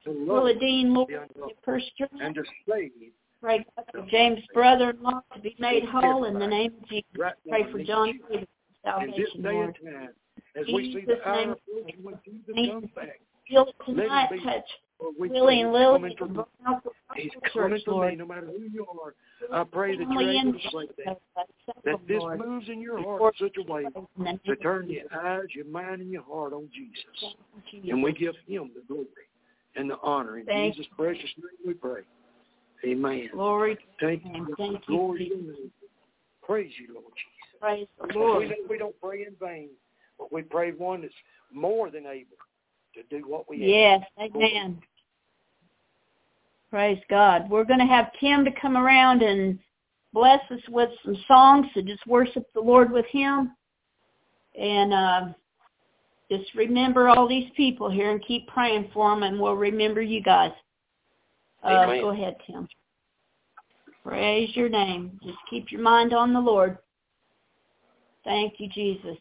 Willa Dean, Lord, for strength. And to save. Pray for James' brother-in-law to be made whole in the name of Jesus. Pray for John Davis' salvation, Lord. As we see the hour approaching when Jesus comes back, feel it tonight, touch Willie and Lily. He's coming for me no matter who you are. I pray that you're able to say that this moves in your heart in such a way to turn your eyes, your mind, and your heart on Jesus. And we give him the glory and the honor. In Jesus' precious name we pray. Amen. Glory. Thank you. Thank you. Glory to you. Praise you, Lord Jesus. Praise the Lord. We know we don't pray in vain, but we pray one that's more than able to do what we Yes, amen. Praise God. We're going to have Tim to come around and bless us with some songs to just worship the Lord with him. And just remember all these people here and keep praying for them, and we'll remember you guys. Go ahead, Tim. Praise your name. Just keep your mind on the Lord. Thank you, Jesus.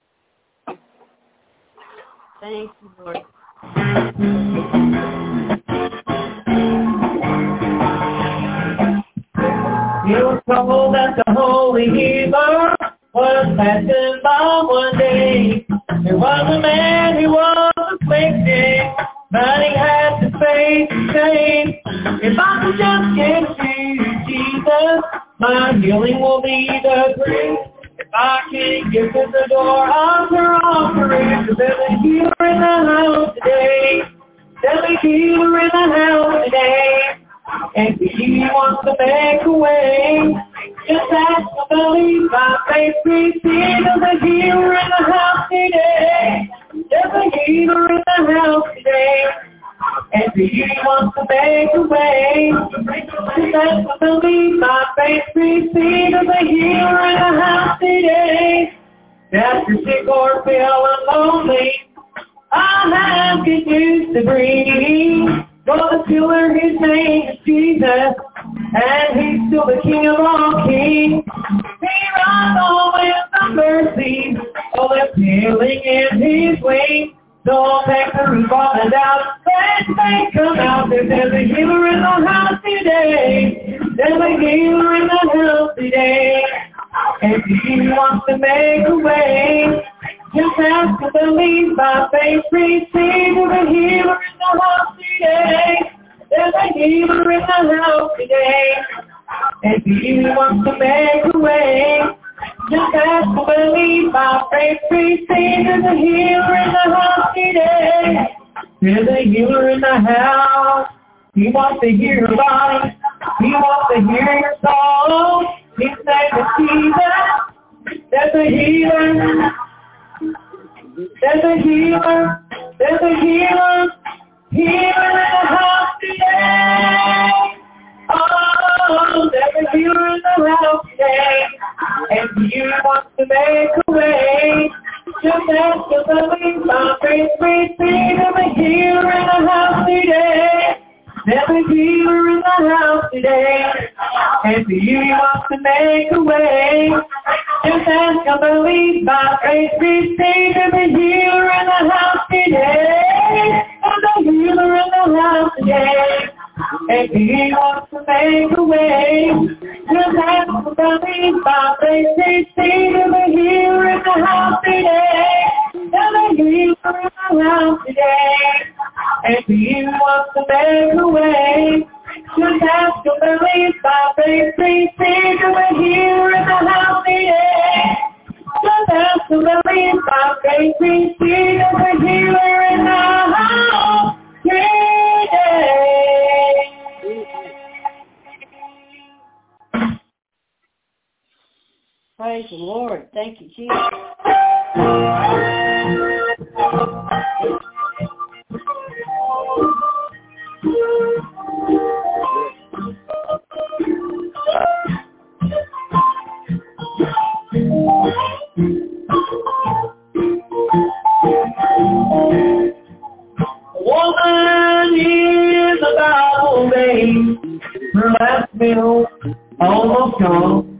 Thank you, Lord. You were told that the Holy Healer was passing by one day. There was a man who was afflicted, but he had to face the shame. If I could just get to Jesus, my healing will be the great. If I can't get to the door, I'll turn off the roof. There's a healer in the house today. There's a healer in the house today. And he wants to make a way. Just ask to believe by faith, receive. There's a healer in the house today. There's a healer in the house today. And he wants to make a way. Just ask to believe by faith, receive. There's a healer in the house today. If you're sick or feeling lonely, I have good news to bring. For the healer, his name is Jesus, and he's still the King of all kings. He rides on with the mercy, oh, there's healing in his wings. Don't take the roof off and out, let faith come out. There's a healer in the house today. There's a healer in the house today. And he wants to make a way. Just have to believe by faith, receive. There's a healer in the house today. There's a healer in the house today. And he wants to make a way. Just have to believe by faith, receive. There's a healer in the house today. There's a healer in the house. He wants to hear your body. He wants to hear your soul. His name is Jesus. There's a healer. There's a healer. There's a healer. Healer in the house today. Oh, there's a healer in the house today. And he wants to make a way. Just ask to believe by faith, receive. There's a healer in the house today. There's a healer in the house today. And he wants to make a way. Just ask and believe by faith, receive. There's a healer in the house today. There's a healer in the house today. And he wants to make a way. Just ask and believe by faith, receive. There's a healer in the house today. There's a healer in the house today. And he wants to make a way. Just ask to believe by faith, receive. There's a healer in the house today. Just ask to believe by faith, receive. There's a healer in the house today. Praise the Lord. Thank you, Jesus. Woman in the Bible days, her last meal almost gone.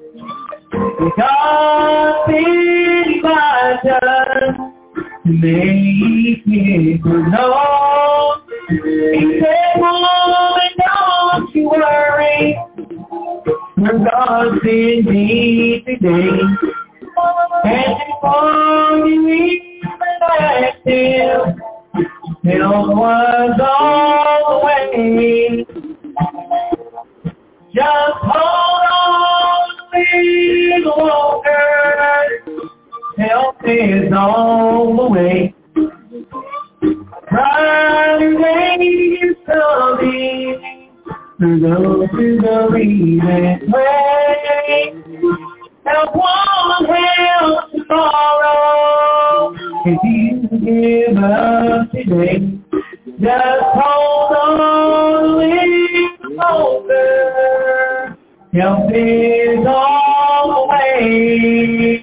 God sent Elijah to make it known. He said, woman, don't you worry, for God's in me today. And before you even asked him, help was on the way. Just hold on a little longer, help is on the way. Brighter day is coming for those who believe and pray. Help won't help tomorrow if you give up today. Just hold on a little longer, help is on the way.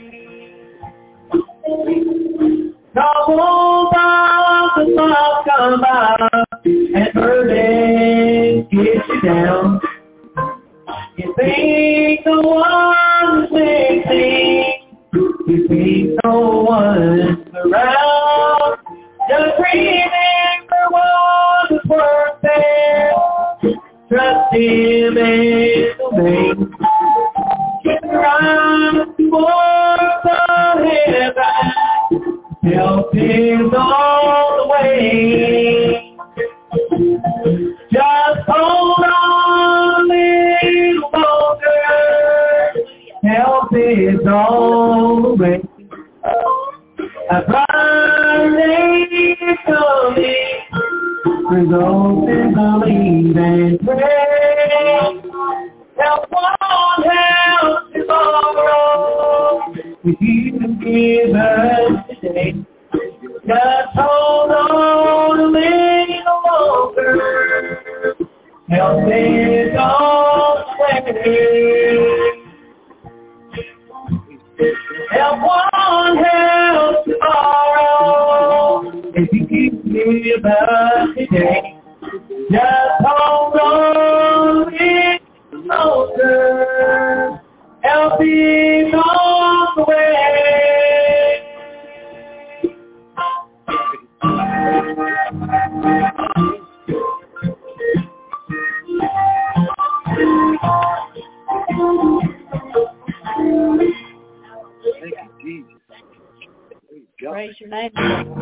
Trouble the thoughts come up and burdens get you down. You think the one is missing, you think no one's around. Just remember what is worth it. Trust him and obey. Keep your eyes towards the heavens. Help is on the way. Just hold on a little longer. Help is on the way. A brighter day is coming for those who believe and pray. Help won't help tomorrow if you give us today. Just hold on a little longer. Help is on the way. Help won't help tomorrow if you give us today. Just hold on a little longer. Help is on the way. Thank you, Jesus. Praise your name.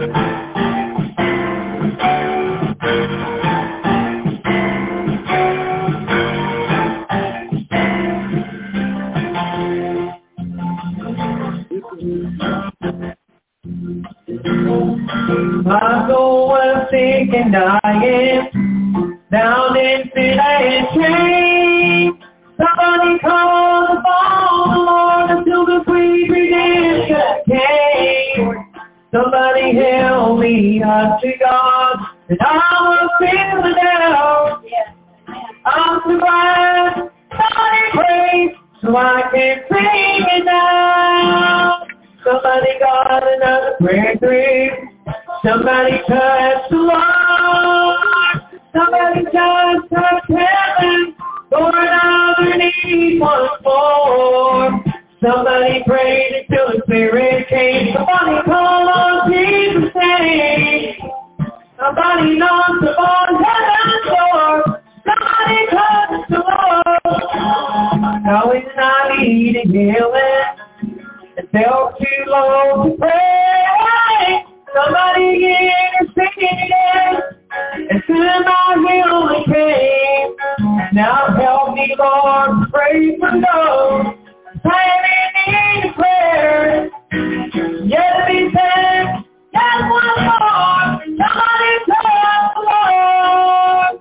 My soul was sick and dying, down in sin and shame. Somebody called upon the Lord until the sweet redemption came. Somebody held me up to God, and I was feeling down. I'm so glad somebody prayed, so I can sing it now. Somebody got another breakthrough. Somebody touched the Lord. Somebody just touched heaven. For another need once more. Somebody prayed until the Spirit came. Somebody called on Jesus' name. Somebody knocked upon heaven's door. Somebody touched the Lord. Now it's not needing healing. It felt too low to pray. Somebody interceded, and soon my healing came. Now help me, Lord, pray for those standing in prayer. Yet to be said, just one more. Somebody touch the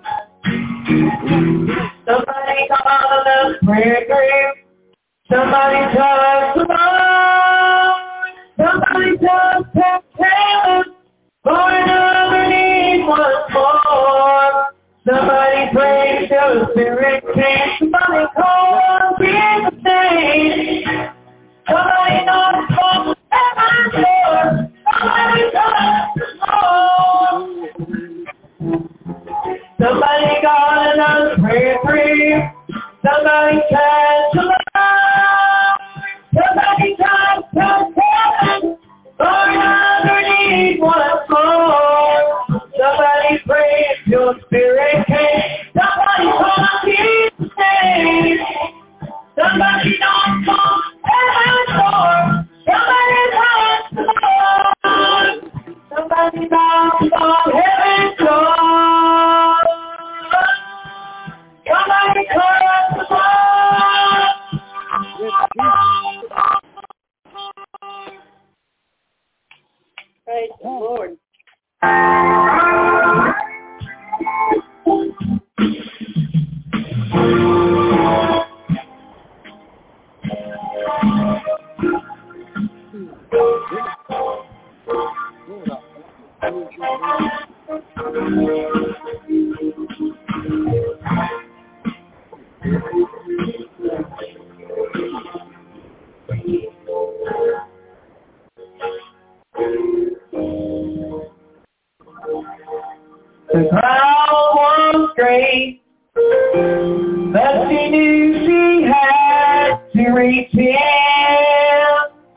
Lord. Somebody call the prayer group. Somebody touch the Lord. Somebody touch heaven. For another need once more. Somebody pray till the Spirit came. Somebody call on Jesus' name. Somebody knock on heaven's door. Somebody touch the Lord. Somebody got another prayer free. Somebody touch the Lord. Somebody touch heaven. For another need once more. Somebody pray till Spirit came. Somebody call Jesus' name. Somebody don't call heaven's door. Somebody's heart's Lord. Somebody don't call heaven's door. Somebody call the Lord. Praise the Lord. The crowd was great, but she knew she had to reach him.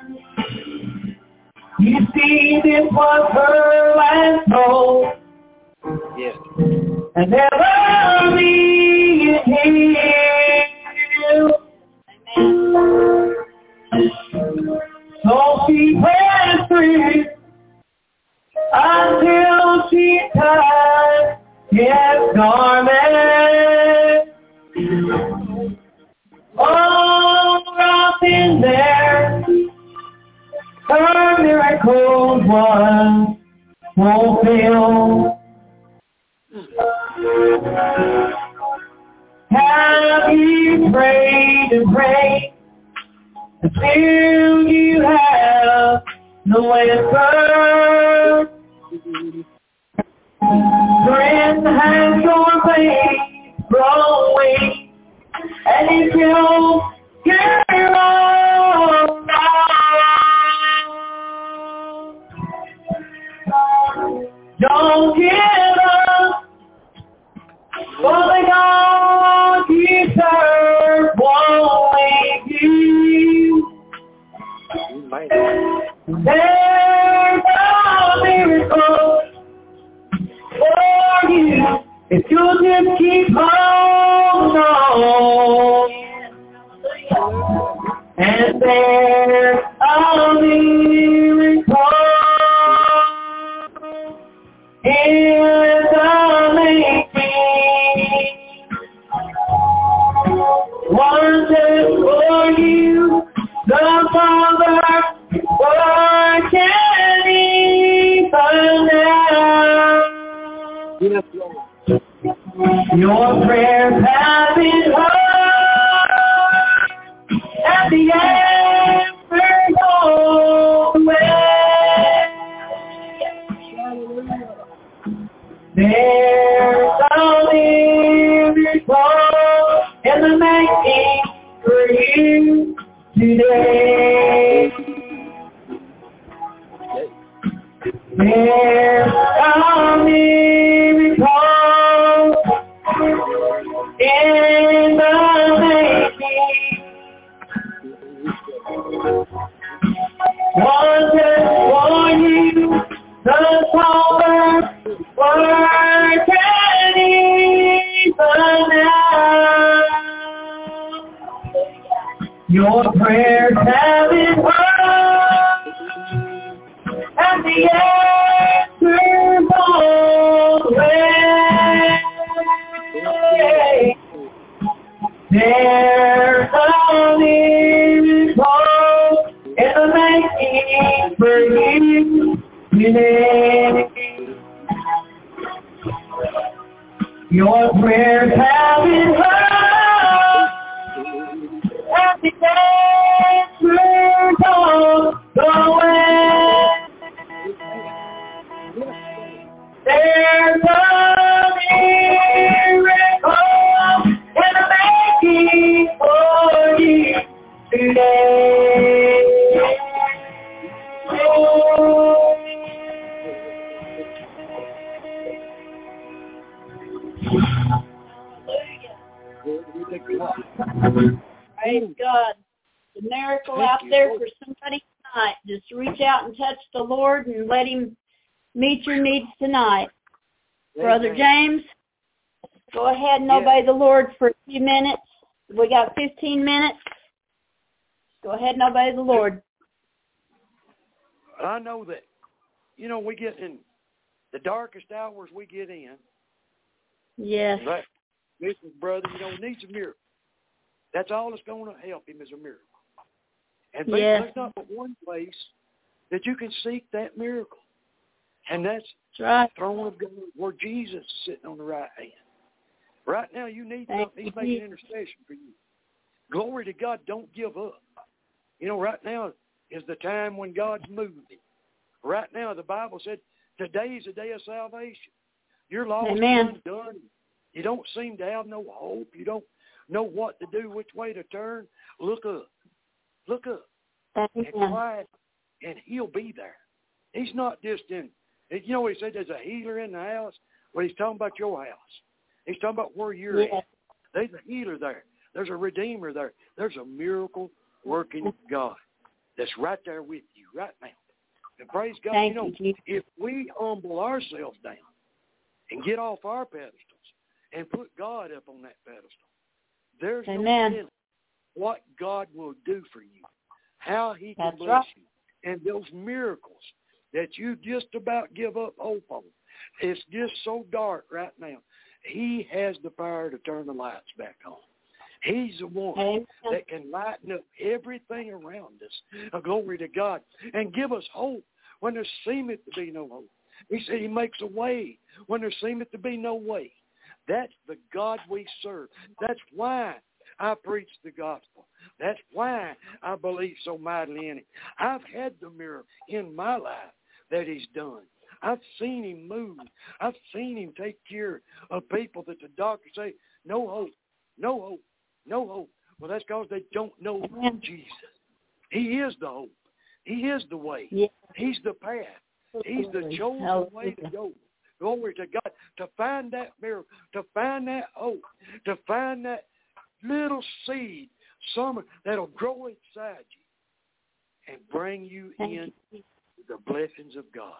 You see, this was her last hope. Yes. And never be in him. So she went through until she touched his garment. All up in there, her miracle was fulfilled. Have you prayed and prayed until you have no answer? Friend, has your faith grown weak, and if you're all don't give up, for the God you serve won't leave you. There's a miracle for you if you'll just keep holding on. And there's a miracle in the making. One day for you, the Father working even now. Yes, Lord. Your prayers have been heard, and the answer's on the way. There's a miracle in the making for you today. There's a miracle in the making. One just for you, the Father working even now. Your prayers have been heard, and the answer's on the way. There's a miracle in the making for you today. Your prayers have been heard, and the answer's on the way. There's a miracle in the making for you today. Praise God. The miracle out there for somebody tonight. Just reach out and touch the Lord and let him meet your needs tonight. Brother James? Go ahead and obey the Lord for a few minutes. We got 15 minutes. Go ahead and obey the Lord. I know that, we get in the darkest hours we get in. Yes. Right. Listen, brother, needs a miracle. That's all that's going to help him is a miracle. And there's not but one place that you can seek that miracle. And that's right. The throne of God where Jesus is sitting on the right hand. Right now you need something. He's making intercession for you. Glory to God, don't give up. Right now is the time when God's moving. Right now the Bible said today is the day of salvation. You're lost and undone. You don't seem to have no hope. You don't know what to do, which way to turn. Look up. Look up. And quiet, and he'll be there. He's not just in, he said there's a healer in the house. Well, he's talking about your house. He's talking about where you're at. There's a healer there. There's a redeemer there. There's a miracle-working God that's right there with you right now. And praise God, if we humble ourselves down and get off our pedestals and put God up on that pedestal, there's no telling what God will do for you, how he can bless you. And those miracles that you just about give up hope on, it's just so dark right now. He has the power to turn the lights back on. He's the one that can lighten up everything around us. Glory to God. And give us hope when there seemeth to be no hope. He said he makes a way when there seemeth to be no way. That's the God we serve. That's why I preach the gospel. That's why I believe so mightily in it. I've had the miracle in my life that he's done. I've seen him move. I've seen him take care of people that the doctors say, no hope, no hope, no hope. Well, that's because they don't know Jesus. He is the hope. He is the way. Yeah. He's the path. He's the chosen way to go. Glory to God. To find that miracle, to find that hope, to find that little seed, some that'll grow inside you and bring you in the blessings of God.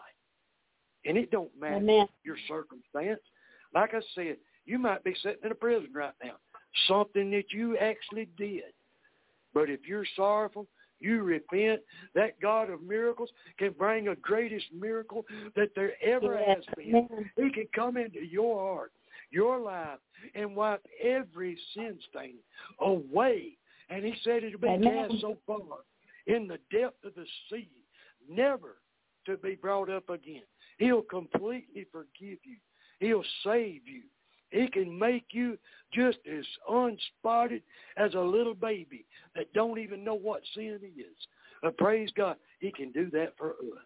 And it don't matter your circumstance. Like I said, you might be sitting in a prison right now, something that you actually did. But if you're sorrowful, you repent, that God of miracles can bring the greatest miracle that there ever has been. He can come into your heart, your life, and wipe every sin stain away. And he said it'll be cast so far in the depth of the sea, never to be brought up again. He'll completely forgive you. He'll save you. He can make you just as unspotted as a little baby that don't even know what sin is. But praise God, he can do that for us.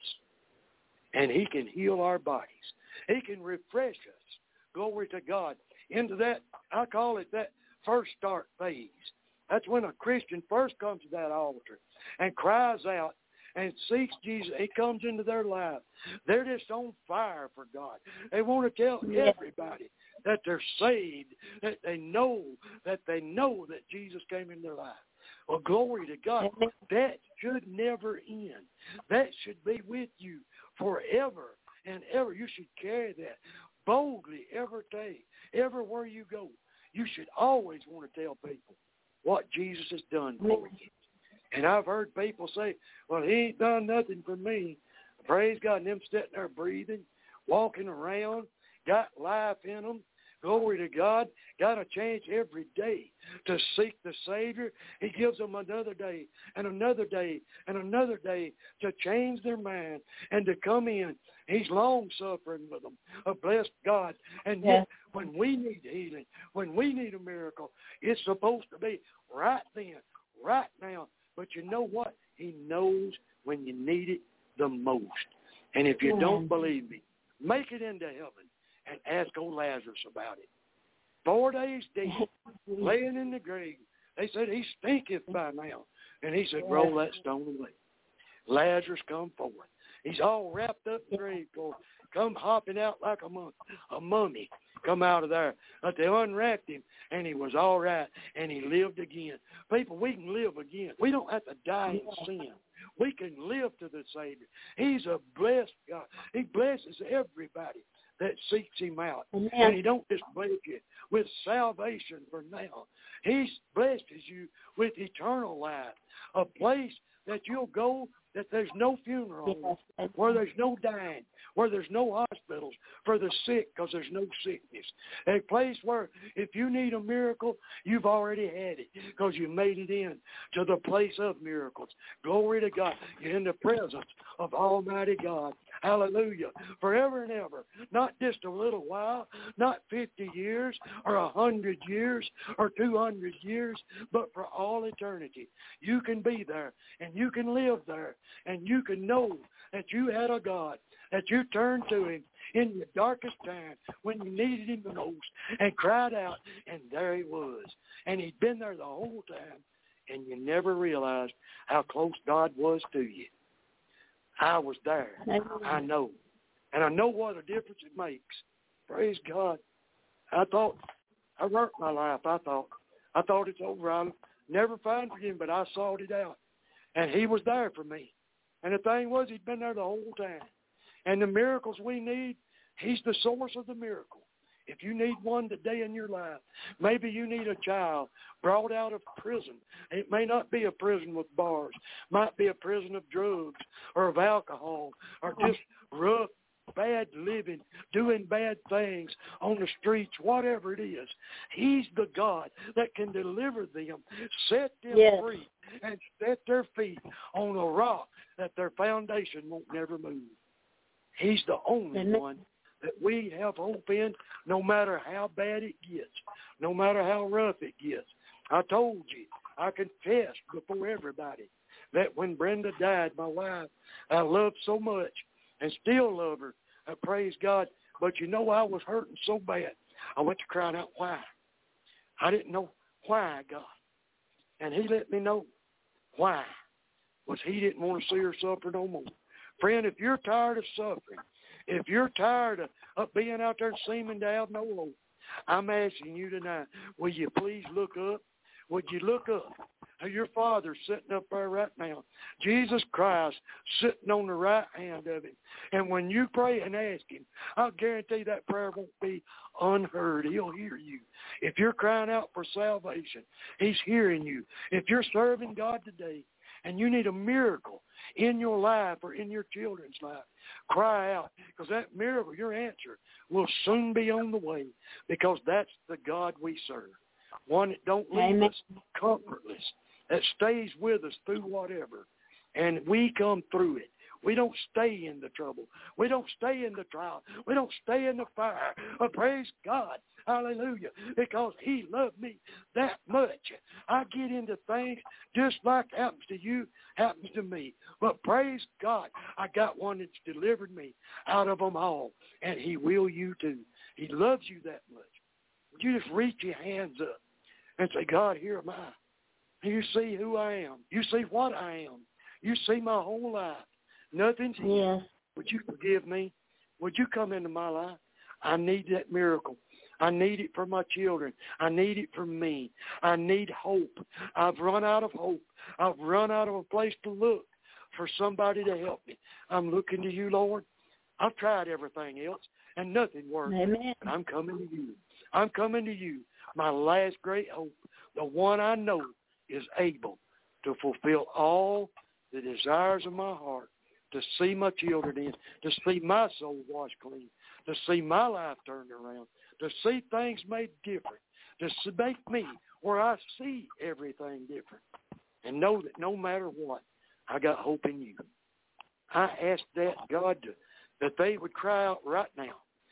And he can heal our bodies. He can refresh us, glory to God, into that, I call it that first start phase. That's when a Christian first comes to that altar and cries out and seeks Jesus. He comes into their life. They're just on fire for God. They want to tell everybody that they're saved, that they know that Jesus came in their life. Well, glory to God. That should never end. That should be with you forever and ever. You should carry that boldly every day, everywhere you go. You should always want to tell people what Jesus has done for you. And I've heard people say, well, he ain't done nothing for me. Praise God. And them sitting there breathing, walking around, got life in them. Glory to God. Got a chance every day to seek the Savior. He gives them another day and another day and another day to change their mind and to come in. He's long-suffering with them, a blessed God. And yet, when we need healing, when we need a miracle, it's supposed to be right then, right now. But you know what? He knows when you need it the most. And if you don't believe me, make it into heaven and ask old Lazarus about it. 4 days dead, laying in the grave. They said, he stinketh by now. And he said, roll that stone away. Lazarus come forth. He's all wrapped up in the grave, come hopping out like a mummy. Come out of there. But they unwrapped him, and he was all right, and he lived again. People, we can live again. We don't have to die in sin. We can live to the Savior. He's a blessed God. He blesses everybody that seeks him out. Amen. And he don't just bless you with salvation for now. He's blessed you with eternal life, a place that you'll go that there's no funeral, Yes. where there's no dying, where there's no hospitals for the sick because there's no sickness. A place where if you need a miracle, you've already had it because you made it in to the place of miracles. Glory to God. You're in the presence of Almighty God. Hallelujah. Forever and ever. Not just a little while, not 50 years or 100 years or 200 years, but for all eternity. You can be there and you can live there and you can know that you had a God, that you turned to him in your darkest time when you needed him the most and cried out, and there he was. And he'd been there the whole time, and you never realized how close God was to you. I was there. I know. And I know what a difference it makes. Praise God. I thought, I worked my life. I thought it's over. I'll never find him, but I sought it out. And he was there for me. And the thing was, he'd been there the whole time. And the miracles we need, he's the source of the miracle. If you need one today in your life, maybe you need a child brought out of prison. It may not be a prison with bars. It might be a prison of drugs or of alcohol or just rough, bad living, doing bad things on the streets, whatever it is. He's the God that can deliver them, set them free, and set their feet on a rock that their foundation won't never move. He's the only one that we have hope in, no matter how bad it gets, no matter how rough it gets. I told you, I confessed before everybody that when Brenda died, my wife, I loved so much and still love her. I praise God. But you know, I was hurting so bad. I went to crying out, why? I didn't know why, God. And he let me know why. Was he didn't want to see her suffer no more. Friend, if you're tired of suffering, if you're tired of being out there seeming to have no hope, I'm asking you tonight, will you please look up? Would you look up? Your Father's sitting up there right now. Jesus Christ sitting on the right hand of him. And when you pray and ask him, I'll guarantee that prayer won't be unheard. He'll hear you. If you're crying out for salvation, he's hearing you. If you're serving God today and you need a miracle in your life or in your children's life, cry out, because that miracle, your answer, will soon be on the way, because that's the God we serve. One that don't leave us comfortless, that stays with us through whatever, and we come through it. We don't stay in the trouble. We don't stay in the trial. We don't stay in the fire. But praise God, hallelujah, because he loved me that much. I get into things just like happens to you, happens to me. But praise God, I got one that's delivered me out of them all, and he will you too. He loves you that much. Would you just reach your hands up and say, God, here am I. You see who I am. You see what I am. You see my whole life. Nothing's here. Yes. Would you forgive me? Would you come into my life? I need that miracle. I need it for my children. I need it for me. I need hope. I've run out of hope. I've run out of a place to look for somebody to help me. I'm looking to you, Lord. I've tried everything else, and nothing worked. Amen. But I'm coming to you. I'm coming to you, my last great hope, the one I know is able to fulfill all the desires of my heart, to see my children in, to see my soul washed clean, to see my life turned around, to see things made different, to make me where I see everything different, and know that no matter what, I got hope in you. I ask that, God, that they would cry out right now.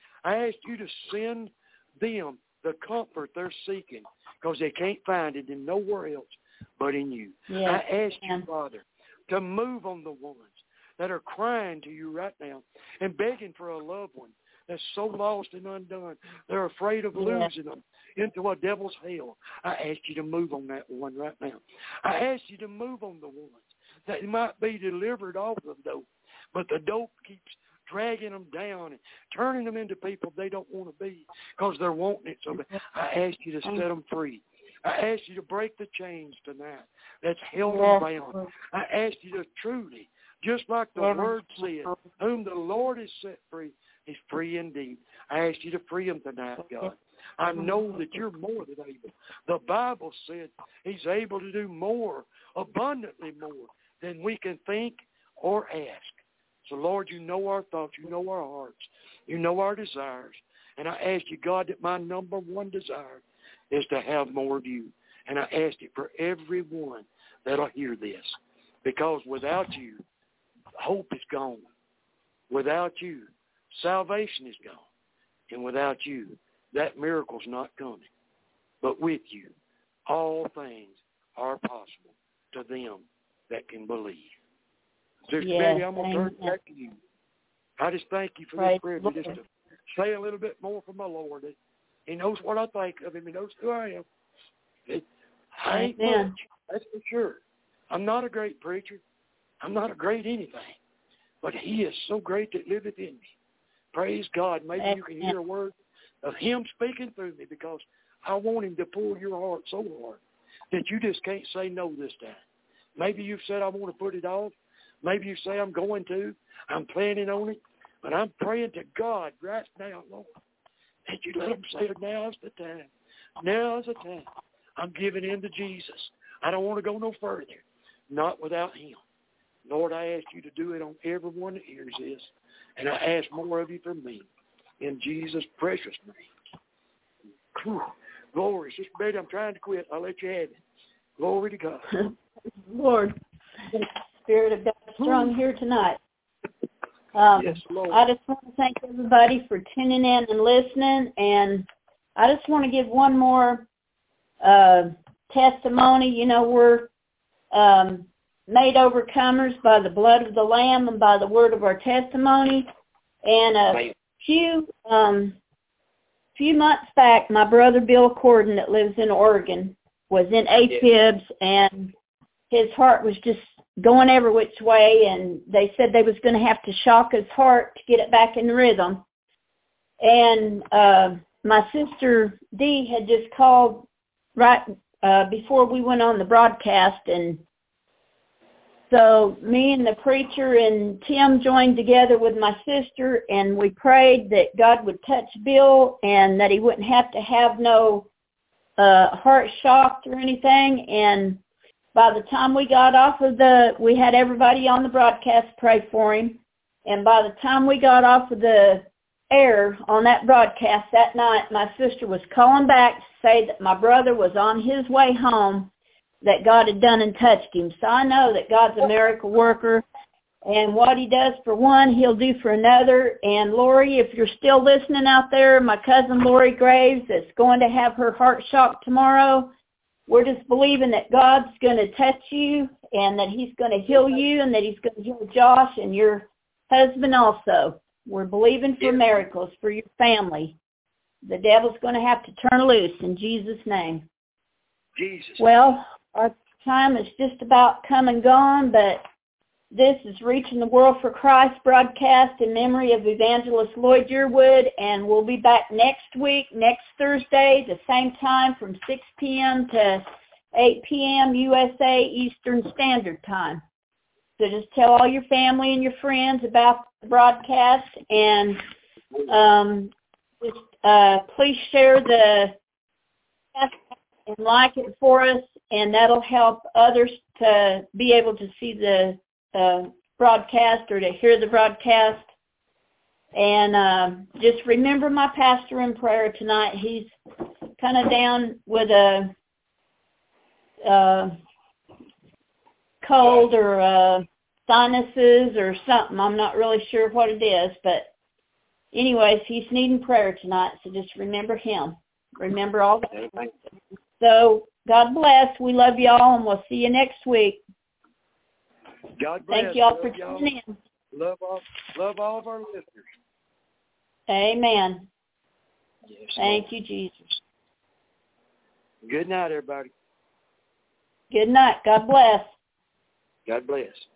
I ask you to send them the comfort they're seeking, because they can't find it in nowhere else but in you. Yes. I ask you, Father, to move on the ones that are crying to you right now and begging for a loved one that's so lost and undone. They're afraid of losing them into a devil's hell. I ask you to move on that one right now. I ask you to move on the ones that might be delivered off of dope, but the dope keeps dragging them down and turning them into people they don't want to be because they're wanting it so bad. I ask you to set them free. I ask you to break the chains tonight that's held them bound. I ask you to truly, just like the word said, whom the Lord has set free is free indeed. I ask you to free him tonight, God. I know that you're more than able. The Bible said he's able to do more, abundantly more, than we can think or ask. So, Lord, you know our thoughts. You know our hearts. You know our desires. And I ask you, God, that my number one desire is to have more of you. And I ask it for everyone that'll hear this. Because without you, hope is gone. Without you, salvation is gone. And without you, that miracle's not coming. But with you, all things are possible to them that can believe. Sister Betty, I'm going to turn it back to you. I just thank you for this privilege just to say a little bit more for my Lord. He knows what I think of him. He knows who I am. I ain't much, that's for sure. I'm not a great preacher. I'm not a great anything. But he is so great that liveth in me. Praise God. Maybe you can hear a word of him speaking through me, because I want him to pull your heart so hard that you just can't say no this time. Maybe you've said, I want to put it off. Maybe you say, I'm going to. I'm planning on it. But I'm praying to God right now, Lord, that you let him say, now's the time. Now's the time. I'm giving in to Jesus. I don't want to go no further, not without him. Lord, I ask you to do it on everyone that hears this. And I ask more of you from me. In Jesus' precious name. Whew. Glory. Sister Betty, I'm trying to quit. I'll let you have it. Glory to God. Lord, Spirit of God strong here tonight. Yes, Lord. I just want to thank everybody for tuning in and listening. And I just want to give one more testimony. You know, we're made overcomers by the blood of the Lamb and by the word of our testimony. And a few months back, my brother Bill Corden, that lives in Oregon, was in AFibs, and his heart was just going every which way, and they said they was going to have to shock his heart to get it back in rhythm. And my sister Dee had just called right before we went on the broadcast, and so me and the preacher and Tim joined together with my sister, and we prayed that God would touch Bill and that he wouldn't have to have no heart shocked or anything. And by the time we got off of we had everybody on the broadcast pray for him. And by the time we got off of the air on that broadcast that night, my sister was calling back to say that my brother was on his way home, that God had done and touched him. So I know that God's a miracle worker, and what he does for one, he'll do for another. And Lori, if you're still listening out there, my cousin Lori Graves that's going to have her heart shocked tomorrow, we're just believing that God's going to touch you and that he's going to heal you and that he's going to heal Josh and your husband also. We're believing for miracles for your family. The devil's going to have to turn loose in Jesus' name. Jesus. Well, our time is just about come and gone, but this is Reaching the World for Christ broadcast in memory of Evangelist Lloyd Yearwood, and we'll be back next week, next Thursday, the same time from 6 p.m. to 8 p.m. USA Eastern Standard Time. So just tell all your family and your friends about the broadcast, and please share the and like it for us, and that'll help others to be able to see the broadcast or to hear the broadcast. And just remember my pastor in prayer tonight. He's kind of down with a cold or sinuses or something. I'm not really sure what it is, but anyways, he's needing prayer tonight, so just remember him. Remember all that. So God bless. We love y'all, and we'll see you next week. God bless. Thank y'all for tuning in. Love all of our listeners. Amen. Yes, Thank you, Jesus. Good night, everybody. Good night. God bless. God bless.